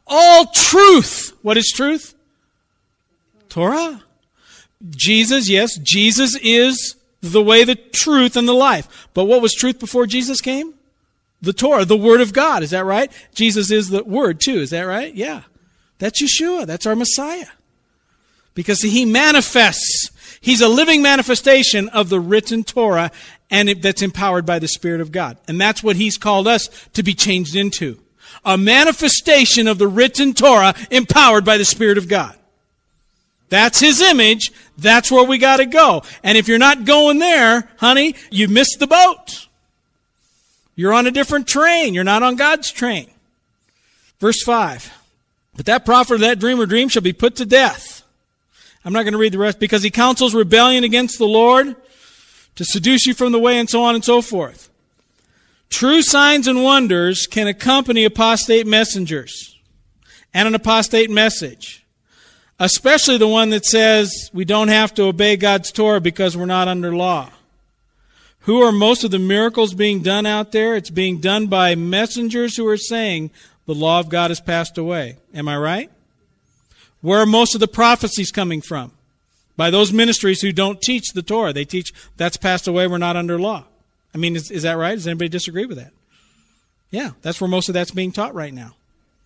all truth. What is truth? Torah. Jesus, yes, Jesus is the way, the truth, and the life. But what was truth before Jesus came? The Torah, the Word of God. Is that right? Jesus is the Word too. Is that right? Yeah. That's Yeshua. That's our Messiah. Because He manifests. He's a living manifestation of the written Torah, and it, that's empowered by the Spirit of God. And that's what He's called us to be changed into. A manifestation of the written Torah empowered by the Spirit of God. That's His image. That's where we got to go. And if you're not going there, honey, you missed the boat. You're on a different train. You're not on God's train. Verse five. But that prophet or that dreamer dream shall be put to death. I'm not going to read the rest, because he counsels rebellion against the Lord, to seduce you from the way, and so on and so forth. True signs and wonders can accompany apostate messengers and an apostate message, especially the one that says we don't have to obey God's Torah because we're not under law. Who are most of the miracles being done out there? It's being done by messengers who are saying the law of God has passed away. Am I right? Where are most of the prophecies coming from? By those ministries who don't teach the Torah. They teach that's passed away, we're not under law. I mean, is, is that right? Does anybody disagree with that? Yeah, that's where most of that's being taught right now.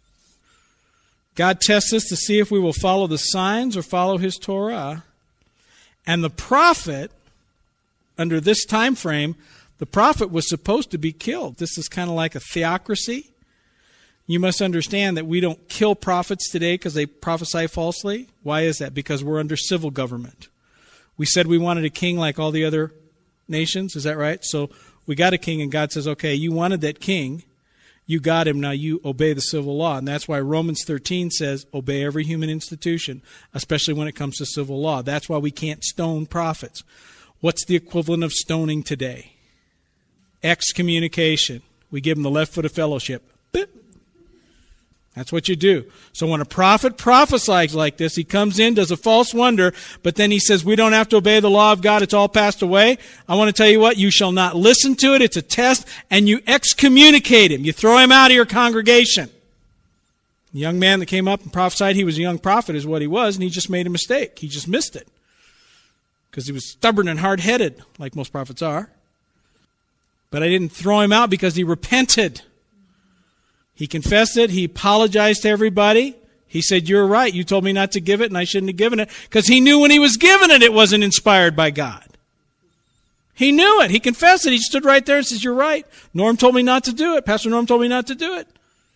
God tests us to see if we will follow the signs or follow His Torah. And the prophet, under this time frame, the prophet was supposed to be killed. This is kind of like a theocracy. You must understand that we don't kill prophets today because they prophesy falsely. Why is that? Because we're under civil government. We said we wanted a king like all the other nations. Is that right? So we got a king, and God says, okay, you wanted that king. You got him. Now you obey the civil law. And that's why Romans thirteen says, obey every human institution, especially when it comes to civil law. That's why we can't stone prophets. What's the equivalent of stoning today? Excommunication. We give them the left foot of fellowship. That's what you do. So when a prophet prophesies like this, he comes in, does a false wonder, but then he says, we don't have to obey the law of God, it's all passed away. I want to tell you what, you shall not listen to it, it's a test, and you excommunicate him. You throw him out of your congregation. The young man that came up and prophesied he was a young prophet is what he was, and he just made a mistake. He just missed it. Because he was stubborn and hard-headed, like most prophets are. But I didn't throw him out because he repented. He confessed it. He apologized to everybody. He said, you're right. You told me not to give it, and I shouldn't have given it. Because he knew when he was giving it, it wasn't inspired by God. He knew it. He confessed it. He stood right there and says, you're right. Norm told me not to do it. Pastor Norm told me not to do it.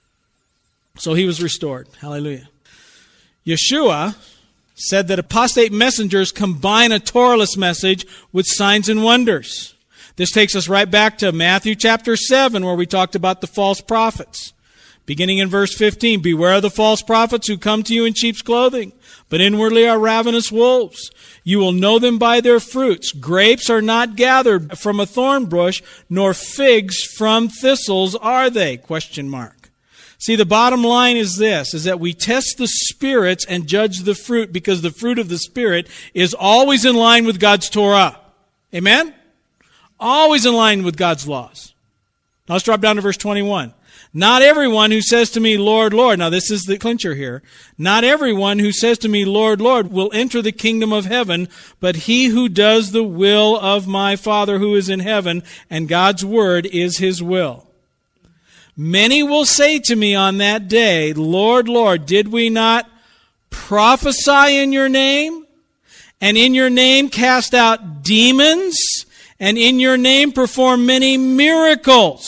So he was restored. Hallelujah. Yeshua said that apostate messengers combine a Torahless message with signs and wonders. This takes us right back to Matthew chapter seven, where we talked about the false prophets. Beginning in verse fifteen, beware of the false prophets who come to you in sheep's clothing, but inwardly are ravenous wolves. You will know them by their fruits. Grapes are not gathered from a thorn bush, nor figs from thistles are they? Question mark. See, the bottom line is this, is that we test the spirits and judge the fruit, because the fruit of the Spirit is always in line with God's Torah. Amen? Always in line with God's laws. Now let's drop down to verse twenty-one. Not everyone who says to me, Lord, Lord. Now this is the clincher here. Not everyone who says to me, Lord, Lord, will enter the kingdom of heaven, but he who does the will of my Father who is in heaven, and God's word is His will. Many will say to me on that day, Lord, Lord, did we not prophesy in your name, and in your name cast out demons, and in your name perform many miracles?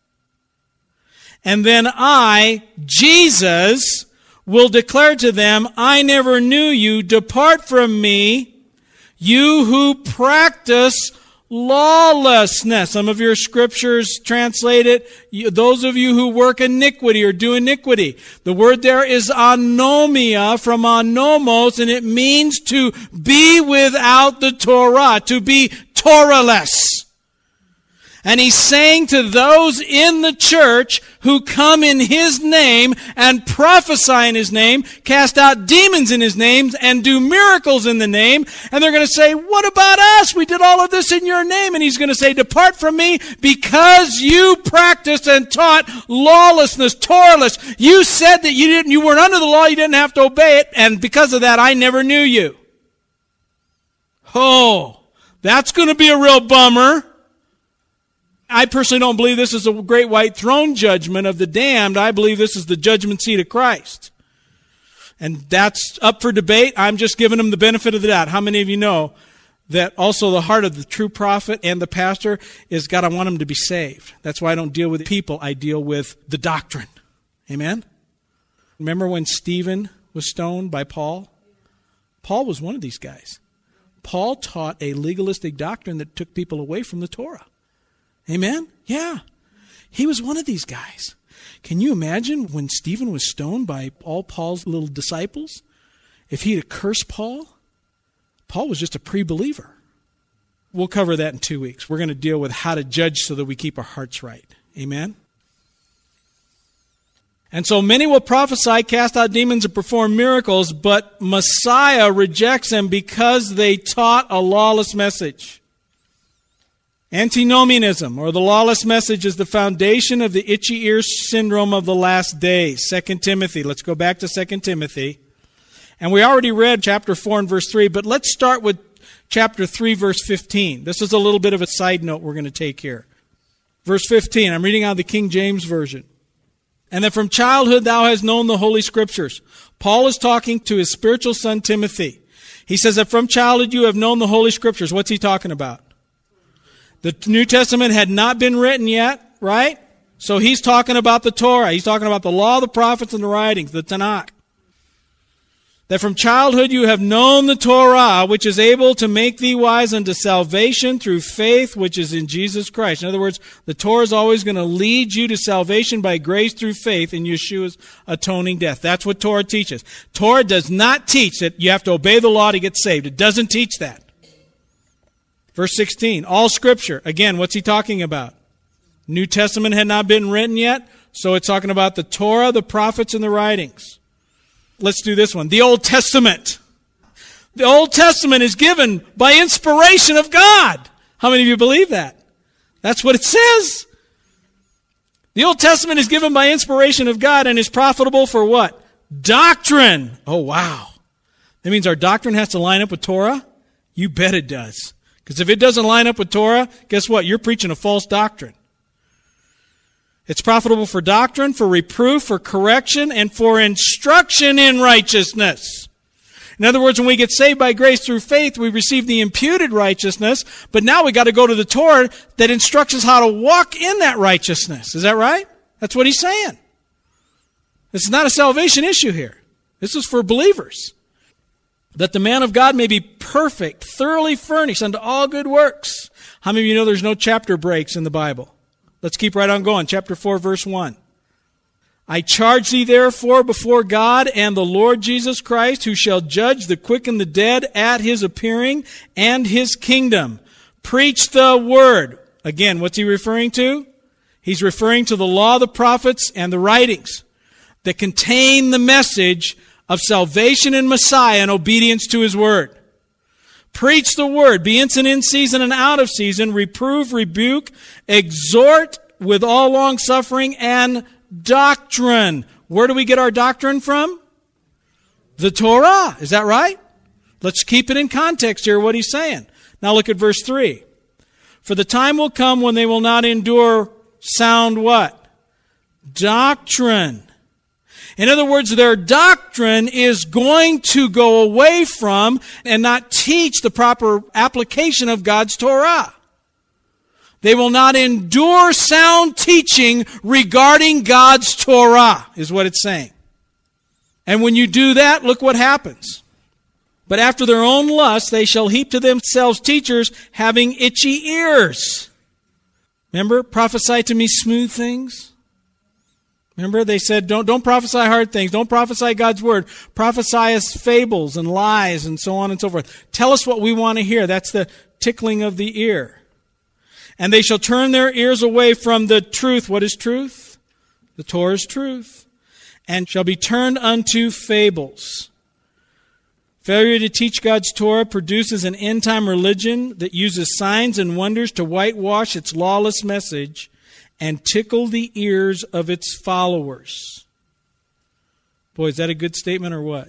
And then I, Jesus, will declare to them, I never knew you. Depart from me, you who practice lawlessness. Some of your scriptures translate it, those of you who work iniquity or do iniquity. The word there is anomia, from anomos, and it means to be without the Torah, to be Torahless. And he's saying to those in the church who come in his name and prophesy in his name, cast out demons in his name, and do miracles in the name, and they're going to say, what about us? We did all of this in your name. And he's going to say, depart from me because you practiced and taught lawlessness, Torahless. You said that you didn't, you weren't under the law, you didn't have to obey it, and because of that, I never knew you. Oh, that's going to be a real bummer. I personally don't believe this is a great white throne judgment of the damned. I believe this is the judgment seat of Christ. And that's up for debate. I'm just giving them the benefit of the doubt. How many of you know that also the heart of the true prophet and the pastor is, God, I want them to be saved. That's why I don't deal with people. I deal with the doctrine. Amen? Remember when Stephen was stoned by Paul? Paul was one of these guys. Paul taught a legalistic doctrine that took people away from the Torah. Amen? Yeah. He was one of these guys. Can you imagine when Stephen was stoned by all Paul's little disciples? If he had cursed Paul, Paul was just a pre-believer. We'll cover that in two weeks. We're going to deal with how to judge so that we keep our hearts right. Amen? And so many will prophesy, cast out demons, and perform miracles, but Messiah rejects them because they taught a lawless message. Antinomianism, or the lawless message, is the foundation of the itchy ear syndrome of the last days. Second Timothy. Let's go back to Second Timothy. And we already read chapter four and verse three, but let's start with chapter three, verse fifteen. This is a little bit of a side note we're going to take here. Verse fifteen, I'm reading out of the King James Version. And that from childhood thou hast known the Holy Scriptures. Paul is talking to his spiritual son Timothy. He says that from childhood you have known the Holy Scriptures. What's he talking about? The New Testament had not been written yet, right? So he's talking about the Torah. He's talking about the law, the prophets, and the writings, the Tanakh. That from childhood you have known the Torah, which is able to make thee wise unto salvation through faith, which is in Jesus Christ. In other words, the Torah is always going to lead you to salvation by grace through faith in Yeshua's atoning death. That's what Torah teaches. Torah does not teach that you have to obey the law to get saved. It doesn't teach that. Verse sixteen, all Scripture. Again, what's he talking about? New Testament had not been written yet, so it's talking about the Torah, the prophets, and the writings. Let's do this one. The Old Testament. The Old Testament is given by inspiration of God. How many of you believe that? That's what it says. The Old Testament is given by inspiration of God and is profitable for what? Doctrine. Oh, wow. That means our doctrine has to line up with Torah? You bet it does. Because if it doesn't line up with Torah, guess what? You're preaching a false doctrine. It's profitable for doctrine, for reproof, for correction, and for instruction in righteousness. In other words, when we get saved by grace through faith, we receive the imputed righteousness, but now we got to go to the Torah that instructs us how to walk in that righteousness. Is that right? That's what he's saying. This is not a salvation issue here. This is for believers. That the man of God may be perfect, thoroughly furnished unto all good works. How many of you know there's no chapter breaks in the Bible? Let's keep right on going. Chapter four, verse one. I charge thee therefore before God and the Lord Jesus Christ, who shall judge the quick and the dead at his appearing and his kingdom. Preach the word. Again, what's he referring to? He's referring to the law, the prophets, and the writings that contain the message of salvation in Messiah and obedience to his word. Preach the word. Be instant in season and out of season. Reprove, rebuke, exhort with all long suffering and doctrine. Where do we get our doctrine from? The Torah. Is that right? Let's keep it in context here, what he's saying. Now look at verse three. For the time will come when they will not endure sound what? Doctrine. In other words, their doctrine is going to go away from and not teach the proper application of God's Torah. They will not endure sound teaching regarding God's Torah, is what it's saying. And when you do that, look what happens. But after their own lust, they shall heap to themselves teachers having itchy ears. Remember, prophesy to me smooth things. Remember, they said, don't, don't prophesy hard things. Don't prophesy God's word. Prophesy us fables and lies and so on and so forth. Tell us what we want to hear. That's the tickling of the ear. And they shall turn their ears away from the truth. What is truth? The Torah is truth. And shall be turned unto fables. Failure to teach God's Torah produces an end-time religion that uses signs and wonders to whitewash its lawless message and tickle the ears of its followers. Boy, is that a good statement or what?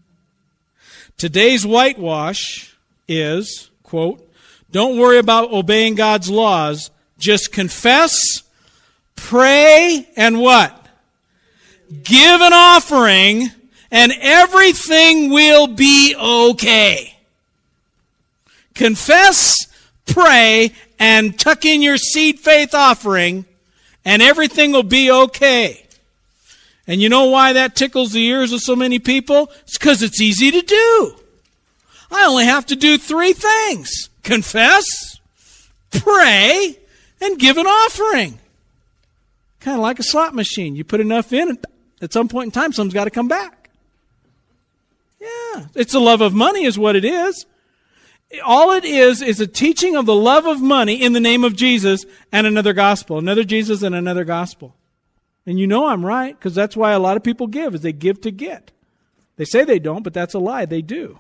Today's whitewash is, quote, don't worry about obeying God's laws. Just confess, pray, and what? Give an offering, and everything will be okay. Confess, pray, and tuck in your seed faith offering, and everything will be okay. And you know why that tickles the ears of so many people? It's because it's easy to do. I only have to do three things. Confess, pray, and give an offering. Kind of like a slot machine. You put enough in, and at some point in time, someone's got to come back. Yeah, it's the love of money is what it is. All it is is a teaching of the love of money in the name of Jesus and another gospel. Another Jesus and another gospel. And you know I'm right, because that's why a lot of people give, is they give to get. They say they don't, but that's a lie. They do.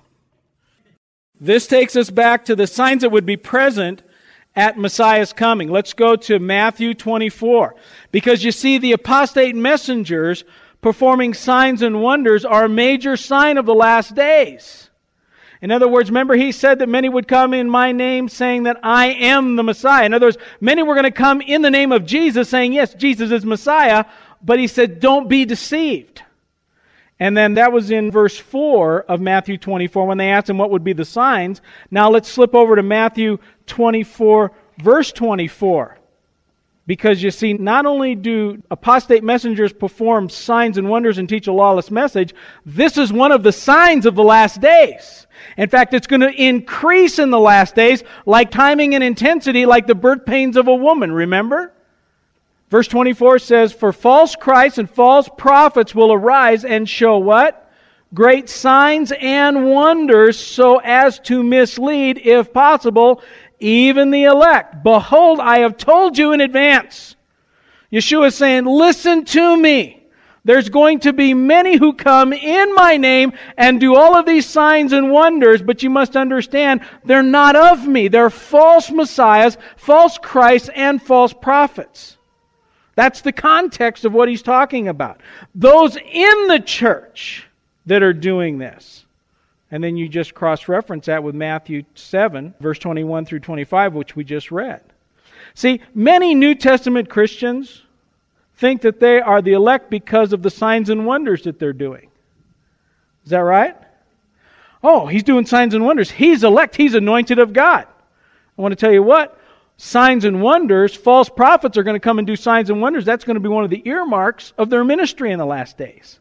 This takes us back to the signs that would be present at Messiah's coming. Let's go to Matthew twenty-four. Because you see, the apostate messengers performing signs and wonders are a major sign of the last days. In other words, remember he said that many would come in my name saying that I am the Messiah. In other words, many were going to come in the name of Jesus saying, yes, Jesus is Messiah. But he said, don't be deceived. And then that was in verse four of Matthew twenty-four when they asked him what would be the signs. Now let's slip over to Matthew twenty-four, verse twenty-four. Because you see, not only do apostate messengers perform signs and wonders and teach a lawless message, this is one of the signs of the last days. In fact, it's going to increase in the last days, like timing and intensity, like the birth pains of a woman, remember? Verse twenty-four says, for false Christs and false prophets will arise and show what? Great signs and wonders, so as to mislead, if possible, even the elect. Behold, I have told you in advance. Yeshua is saying, listen to me. There's going to be many who come in my name and do all of these signs and wonders, but you must understand, they're not of me. They're false messiahs, false Christs, and false prophets. That's the context of what he's talking about. Those in the church that are doing this. And then you just cross-reference that with Matthew seven, verse twenty-one through twenty-five, which we just read. See, many New Testament Christians think that they are the elect because of the signs and wonders that they're doing. Is that right? Oh, he's doing signs and wonders. He's elect. He's anointed of God. I want to tell you what. Signs and wonders, false prophets are going to come and do signs and wonders. That's going to be one of the earmarks of their ministry in the last days.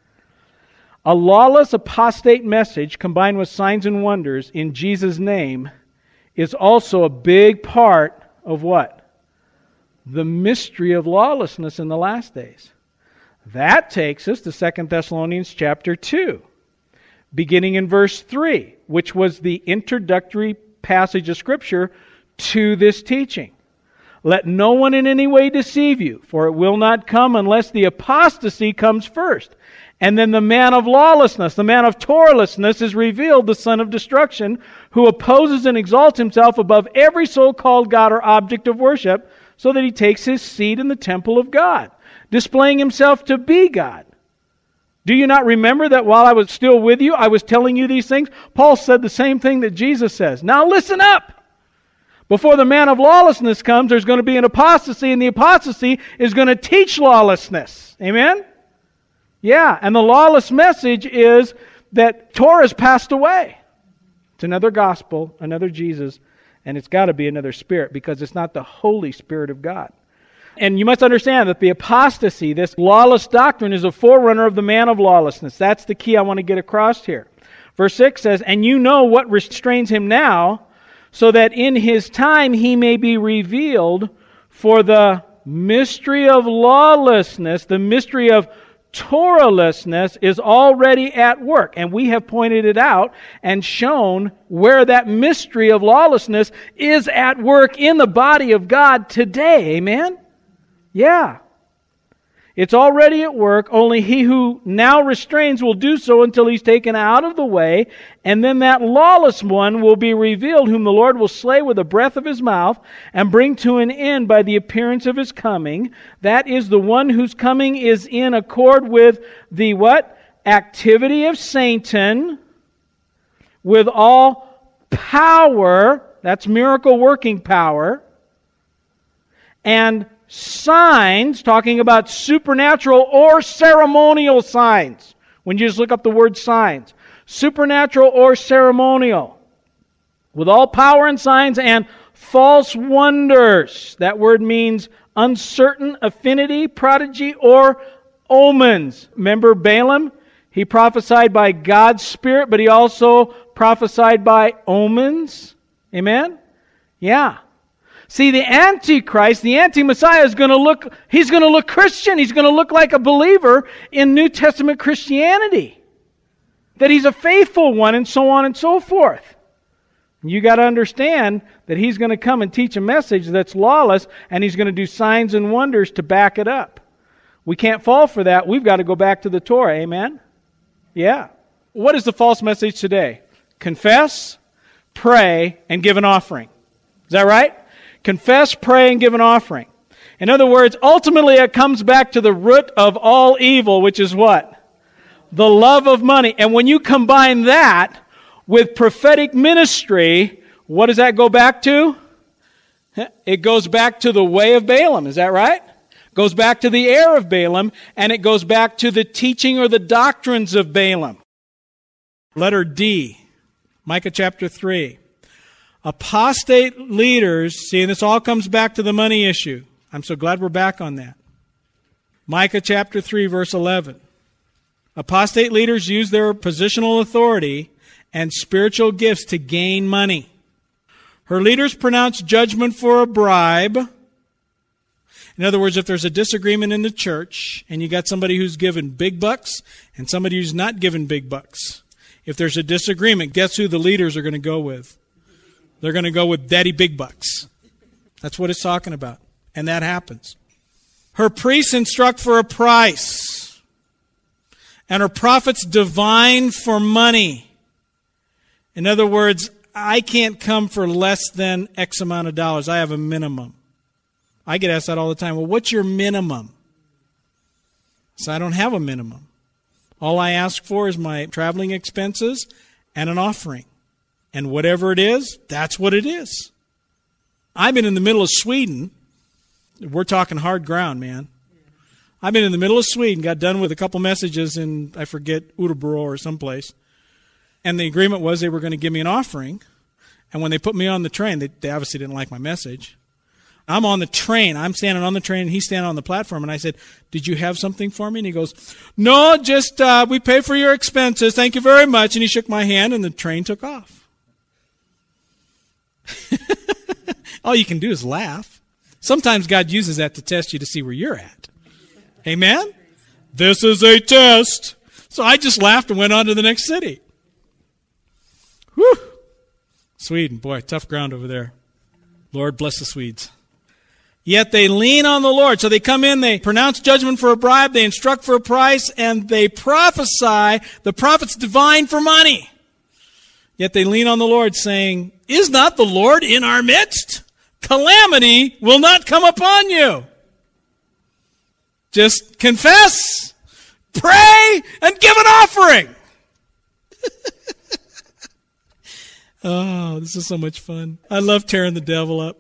A lawless apostate message combined with signs and wonders in Jesus' name is also a big part of what? The mystery of lawlessness in the last days. That takes us to Second Thessalonians chapter two, beginning in verse three, which was the introductory passage of Scripture to this teaching. Let no one in any way deceive you, for it will not come unless the apostasy comes first. And then the man of lawlessness, the man of Torahlessness is revealed, the son of destruction, who opposes and exalts himself above every so-called God or object of worship, so that he takes his seat in the temple of God, displaying himself to be God. Do you not remember that while I was still with you, I was telling you these things? Paul said the same thing that Jesus says. Now listen up! Before the man of lawlessness comes, there's going to be an apostasy, and the apostasy is going to teach lawlessness. Amen? Yeah, and the lawless message is that Torah's passed away. It's another gospel, another Jesus, and it's got to be another spirit, because it's not the Holy Spirit of God. And you must understand that the apostasy, this lawless doctrine, is a forerunner of the man of lawlessness. That's the key I want to get across here. Verse six says, and you know what restrains him now, so that in his time he may be revealed, for the mystery of lawlessness, the mystery of Torahlessness is already at work. And we have pointed it out and shown where that mystery of lawlessness is at work in the body of God today. Amen? Yeah. It's already at work, only he who now restrains will do so until he's taken out of the way, and then that lawless one will be revealed, whom the Lord will slay with the breath of his mouth, and bring to an end by the appearance of his coming. That is the one whose coming is in accord with the what? Activity of Satan, with all power, that's miracle working power, and signs, talking about supernatural or ceremonial signs. When you just look up the word signs. Supernatural or ceremonial. With all power and signs and false wonders. That word means uncertain affinity, prodigy, or omens. Remember Balaam? He prophesied by God's Spirit, but he also prophesied by omens. Amen? Yeah. See, the Antichrist, the Anti-Messiah is going to look, he's going to look Christian. He's going to look like a believer in New Testament Christianity. That he's a faithful one and so on and so forth. You got to understand that he's going to come and teach a message that's lawless, and he's going to do signs and wonders to back it up. We can't fall for that. We've got to go back to the Torah. Amen? Yeah. What is the false message today? Confess, pray, and give an offering. Is that right? Confess, pray, and give an offering. In other words, ultimately it comes back to the root of all evil, which is what? The love of money. And when you combine that with prophetic ministry, what does that go back to? It goes back to the way of Balaam. Is that right? It goes back to the error of Balaam, and it goes back to the teaching or the doctrines of Balaam. Letter D, Micah chapter three. Apostate leaders, see, and this all comes back to the money issue. I'm so glad we're back on that. Micah chapter three, verse eleven. Apostate leaders use their positional authority and spiritual gifts to gain money. Her leaders pronounce judgment for a bribe. In other words, if there's a disagreement in the church and you got somebody who's given big bucks and somebody who's not given big bucks, if there's a disagreement, guess who the leaders are going to go with? They're going to go with Daddy Big Bucks. That's what it's talking about. And that happens. Her priests instruct for a price. And her prophets divine for money. In other words, I can't come for less than X amount of dollars. I have a minimum. I get asked that all the time. Well, what's your minimum? So I don't have a minimum. All I ask for is my traveling expenses and an offering. And whatever it is, that's what it is. I've been in the middle of Sweden. We're talking hard ground, man. I've been in the middle of Sweden, got done with a couple messages in, I forget, Urbro or someplace. And the agreement was they were going to give me an offering. And when they put me on the train, they, they obviously didn't like my message. I'm on the train. I'm standing on the train, and he's standing on the platform. And I said, did you have something for me? And he goes, no, just uh, we pay for your expenses. Thank you very much. And he shook my hand, and the train took off. All you can do is laugh. Sometimes God uses that to test you to see where you're at. Amen? This is a test. So I just laughed and went on to the next city. Whew. Sweden, boy, tough ground over there. Lord bless the Swedes. Yet they lean on the Lord. So they come in, they pronounce judgment for a bribe, they instruct for a price, and they prophesy. The prophets divine for money. Yet they lean on the Lord, saying, is not the Lord in our midst? Calamity will not come upon you. Just confess, pray, and give an offering. Oh, this is so much fun. I love tearing the devil up.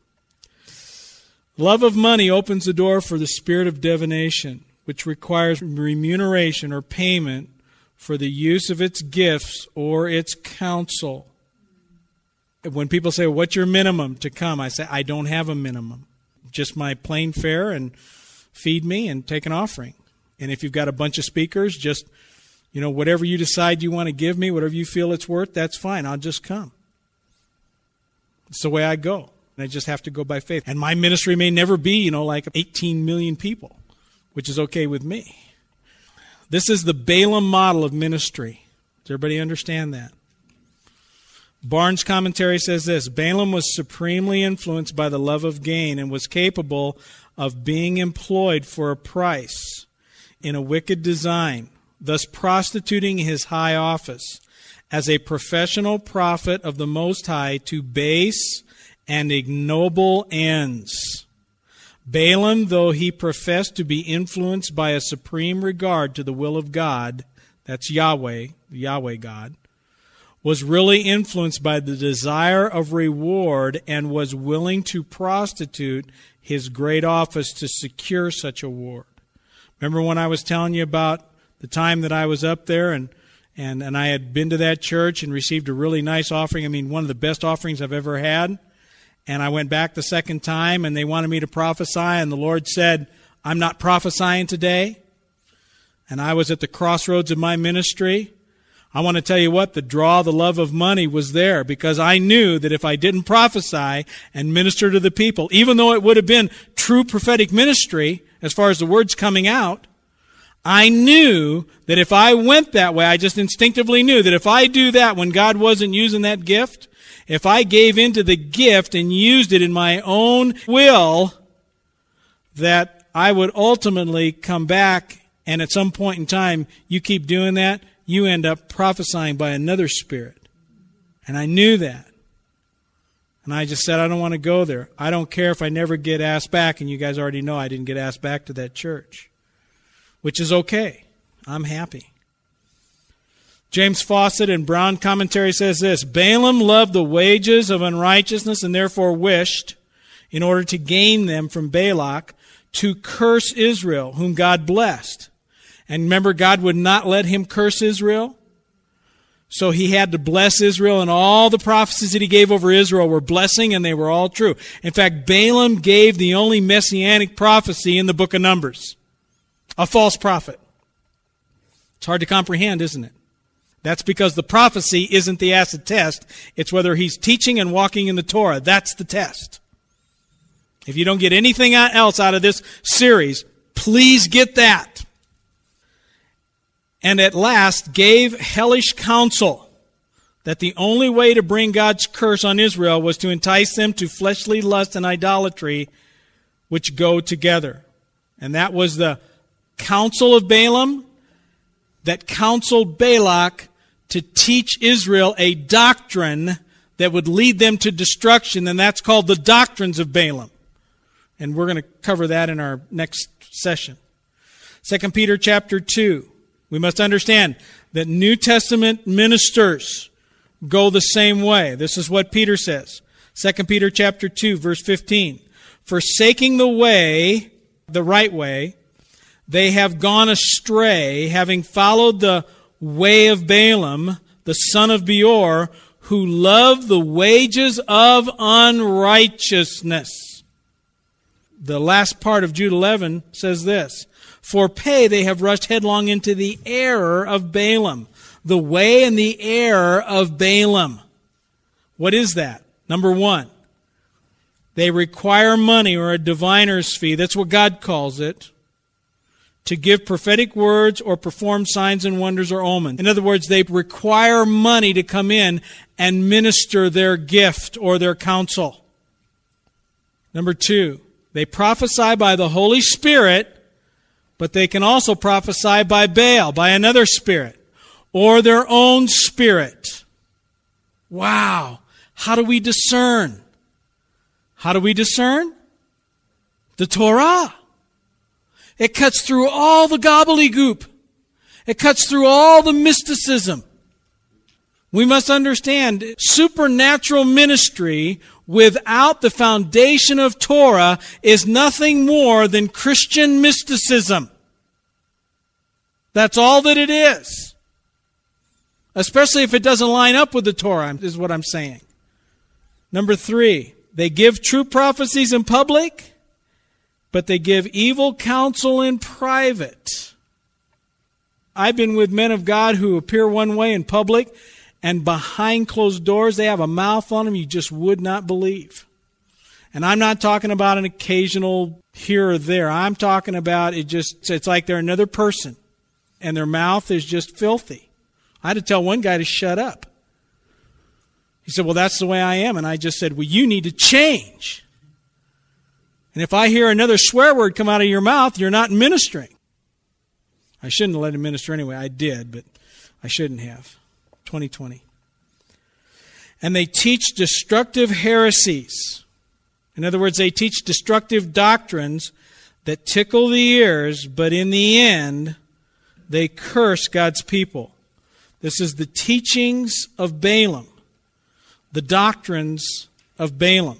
Love of money opens the door for the spirit of divination, which requires remuneration or payment for the use of its gifts or its counsel. When people say, what's your minimum to come? I say, I don't have a minimum. Just my plain fare and feed me and take an offering. And if you've got a bunch of speakers, just, you know, whatever you decide you want to give me, whatever you feel it's worth, that's fine. I'll just come. It's the way I go. And I just have to go by faith. And my ministry may never be, you know, like eighteen million people, which is okay with me. This is the Balaam model of ministry. Does everybody understand that? Barnes' commentary says this: Balaam was supremely influenced by the love of gain and was capable of being employed for a price in a wicked design, thus prostituting his high office as a professional prophet of the Most High to base and ignoble ends. Balaam, though he professed to be influenced by a supreme regard to the will of God, that's Yahweh, Yahweh God, was really influenced by the desire of reward and was willing to prostitute his great office to secure such a reward. Remember when I was telling you about the time that I was up there and, and, and I had been to that church and received a really nice offering? I mean, one of the best offerings I've ever had. And I went back the second time and they wanted me to prophesy, and the Lord said, I'm not prophesying today. And I was at the crossroads of my ministry. I want to tell you what, the draw, the love of money was there, because I knew that if I didn't prophesy and minister to the people, even though it would have been true prophetic ministry as far as the words coming out, I knew that if I went that way, I just instinctively knew that if I do that when God wasn't using that gift, if I gave into the gift and used it in my own will, that I would ultimately come back, and at some point in time, you keep doing that, you end up prophesying by another spirit. And I knew that. And I just said, I don't want to go there. I don't care if I never get asked back, and you guys already know I didn't get asked back to that church, which is okay. I'm happy. James Fawcett in Brown commentary says this: Balaam loved the wages of unrighteousness and therefore wished, in order to gain them from Balak, to curse Israel, whom God blessed. And remember, God would not let him curse Israel. So he had to bless Israel, and all the prophecies that he gave over Israel were blessing, and they were all true. In fact, Balaam gave the only messianic prophecy in the book of Numbers. A false prophet. It's hard to comprehend, isn't it? That's because the prophecy isn't the acid test. It's whether he's teaching and walking in the Torah. That's the test. If you don't get anything else out of this series, please get that. And at last gave hellish counsel that the only way to bring God's curse on Israel was to entice them to fleshly lust and idolatry, which go together. And that was the counsel of Balaam that counseled Balak to teach Israel a doctrine that would lead them to destruction, and that's called the doctrines of Balaam. And we're going to cover that in our next session. Second Peter chapter two. We must understand that New Testament ministers go the same way. This is what Peter says. Second Peter chapter two, verse fifteen. Forsaking the way, the right way, they have gone astray, having followed the way of Balaam, the son of Beor, who loved the wages of unrighteousness. The last part of Jude eleven says this: For pay they have rushed headlong into the error of Balaam. The way and the error of Balaam. What is that? Number one, they require money or a diviner's fee. That's what God calls it. To give prophetic words or perform signs and wonders or omens. In other words, they require money to come in and minister their gift or their counsel. Number two, they prophesy by the Holy Spirit, but they can also prophesy by Baal, by another spirit, or their own spirit. Wow. How do we discern? How do we discern? The Torah. It cuts through all the gobbledygook. It cuts through all the mysticism. We must understand supernatural ministry without the foundation of Torah is nothing more than Christian mysticism. That's all that it is. Especially if it doesn't line up with the Torah, is what I'm saying. Number three, they give true prophecies in public, but they give evil counsel in private. I've been with men of God who appear one way in public, and behind closed doors, they have a mouth on them you just would not believe. And I'm not talking about an occasional here or there. I'm talking about it just, it's like they're another person. and their mouth is just filthy. I had to tell one guy to shut up. He said, well, that's the way I am. And I just said, well, you need to change. And if I hear another swear word come out of your mouth, you're not ministering. I shouldn't have let him minister anyway. I did, but I shouldn't have. twenty twenty. And they teach destructive heresies. In other words, they teach destructive doctrines that tickle the ears, but in the end, they curse God's people. This is the teachings of Balaam, the doctrines of Balaam.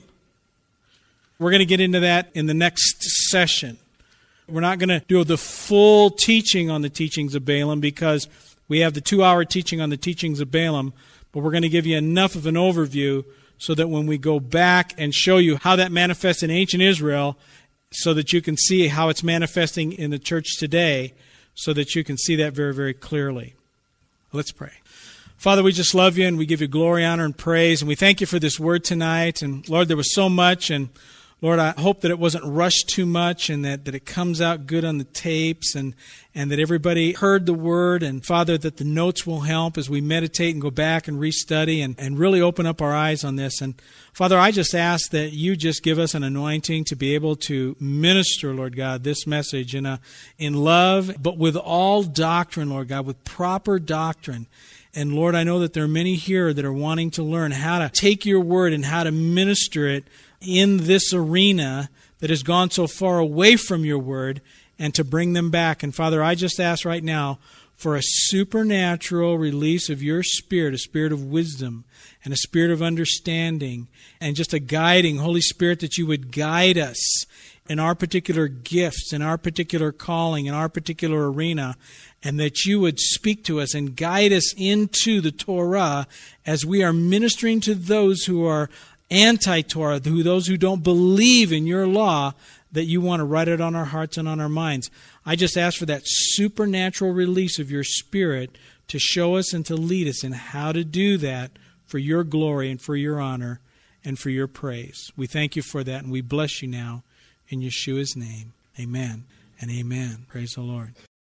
We're going to get into that in the next session. We're not going to do the full teaching on the teachings of Balaam because we have the two-hour teaching on the teachings of Balaam, but we're going to give you enough of an overview so that when we go back and show you how that manifests in ancient Israel, so that you can see how it's manifesting in the church today, so that you can see that very, very clearly. Let's pray. Father, we just love you and we give you glory, honor, and praise, and we thank you for this word tonight. And Lord, there was so much, and Lord, I hope that it wasn't rushed too much and that, that it comes out good on the tapes and, and that everybody heard the word. And Father, that the notes will help as we meditate and go back and restudy and, and really open up our eyes on this. And Father, I just ask that you just give us an anointing to be able to minister, Lord God, this message in a, in love, but with all doctrine, Lord God, with proper doctrine. And Lord, I know that there are many here that are wanting to learn how to take your word and how to minister it in this arena that has gone so far away from your word and to bring them back. And Father, I just ask right now for a supernatural release of your Spirit, a spirit of wisdom and a spirit of understanding and just a guiding, Holy Spirit, that you would guide us in our particular gifts, in our particular calling, in our particular arena, and that you would speak to us and guide us into the Torah as we are ministering to those who are anti-Torah, who those who don't believe in your law, that you want to write it on our hearts and on our minds. I just ask for that supernatural release of your Spirit to show us and to lead us in how to do that for your glory and for your honor and for your praise. We thank you for that, and we bless you now in Yeshua's name. Amen and amen. Praise the Lord.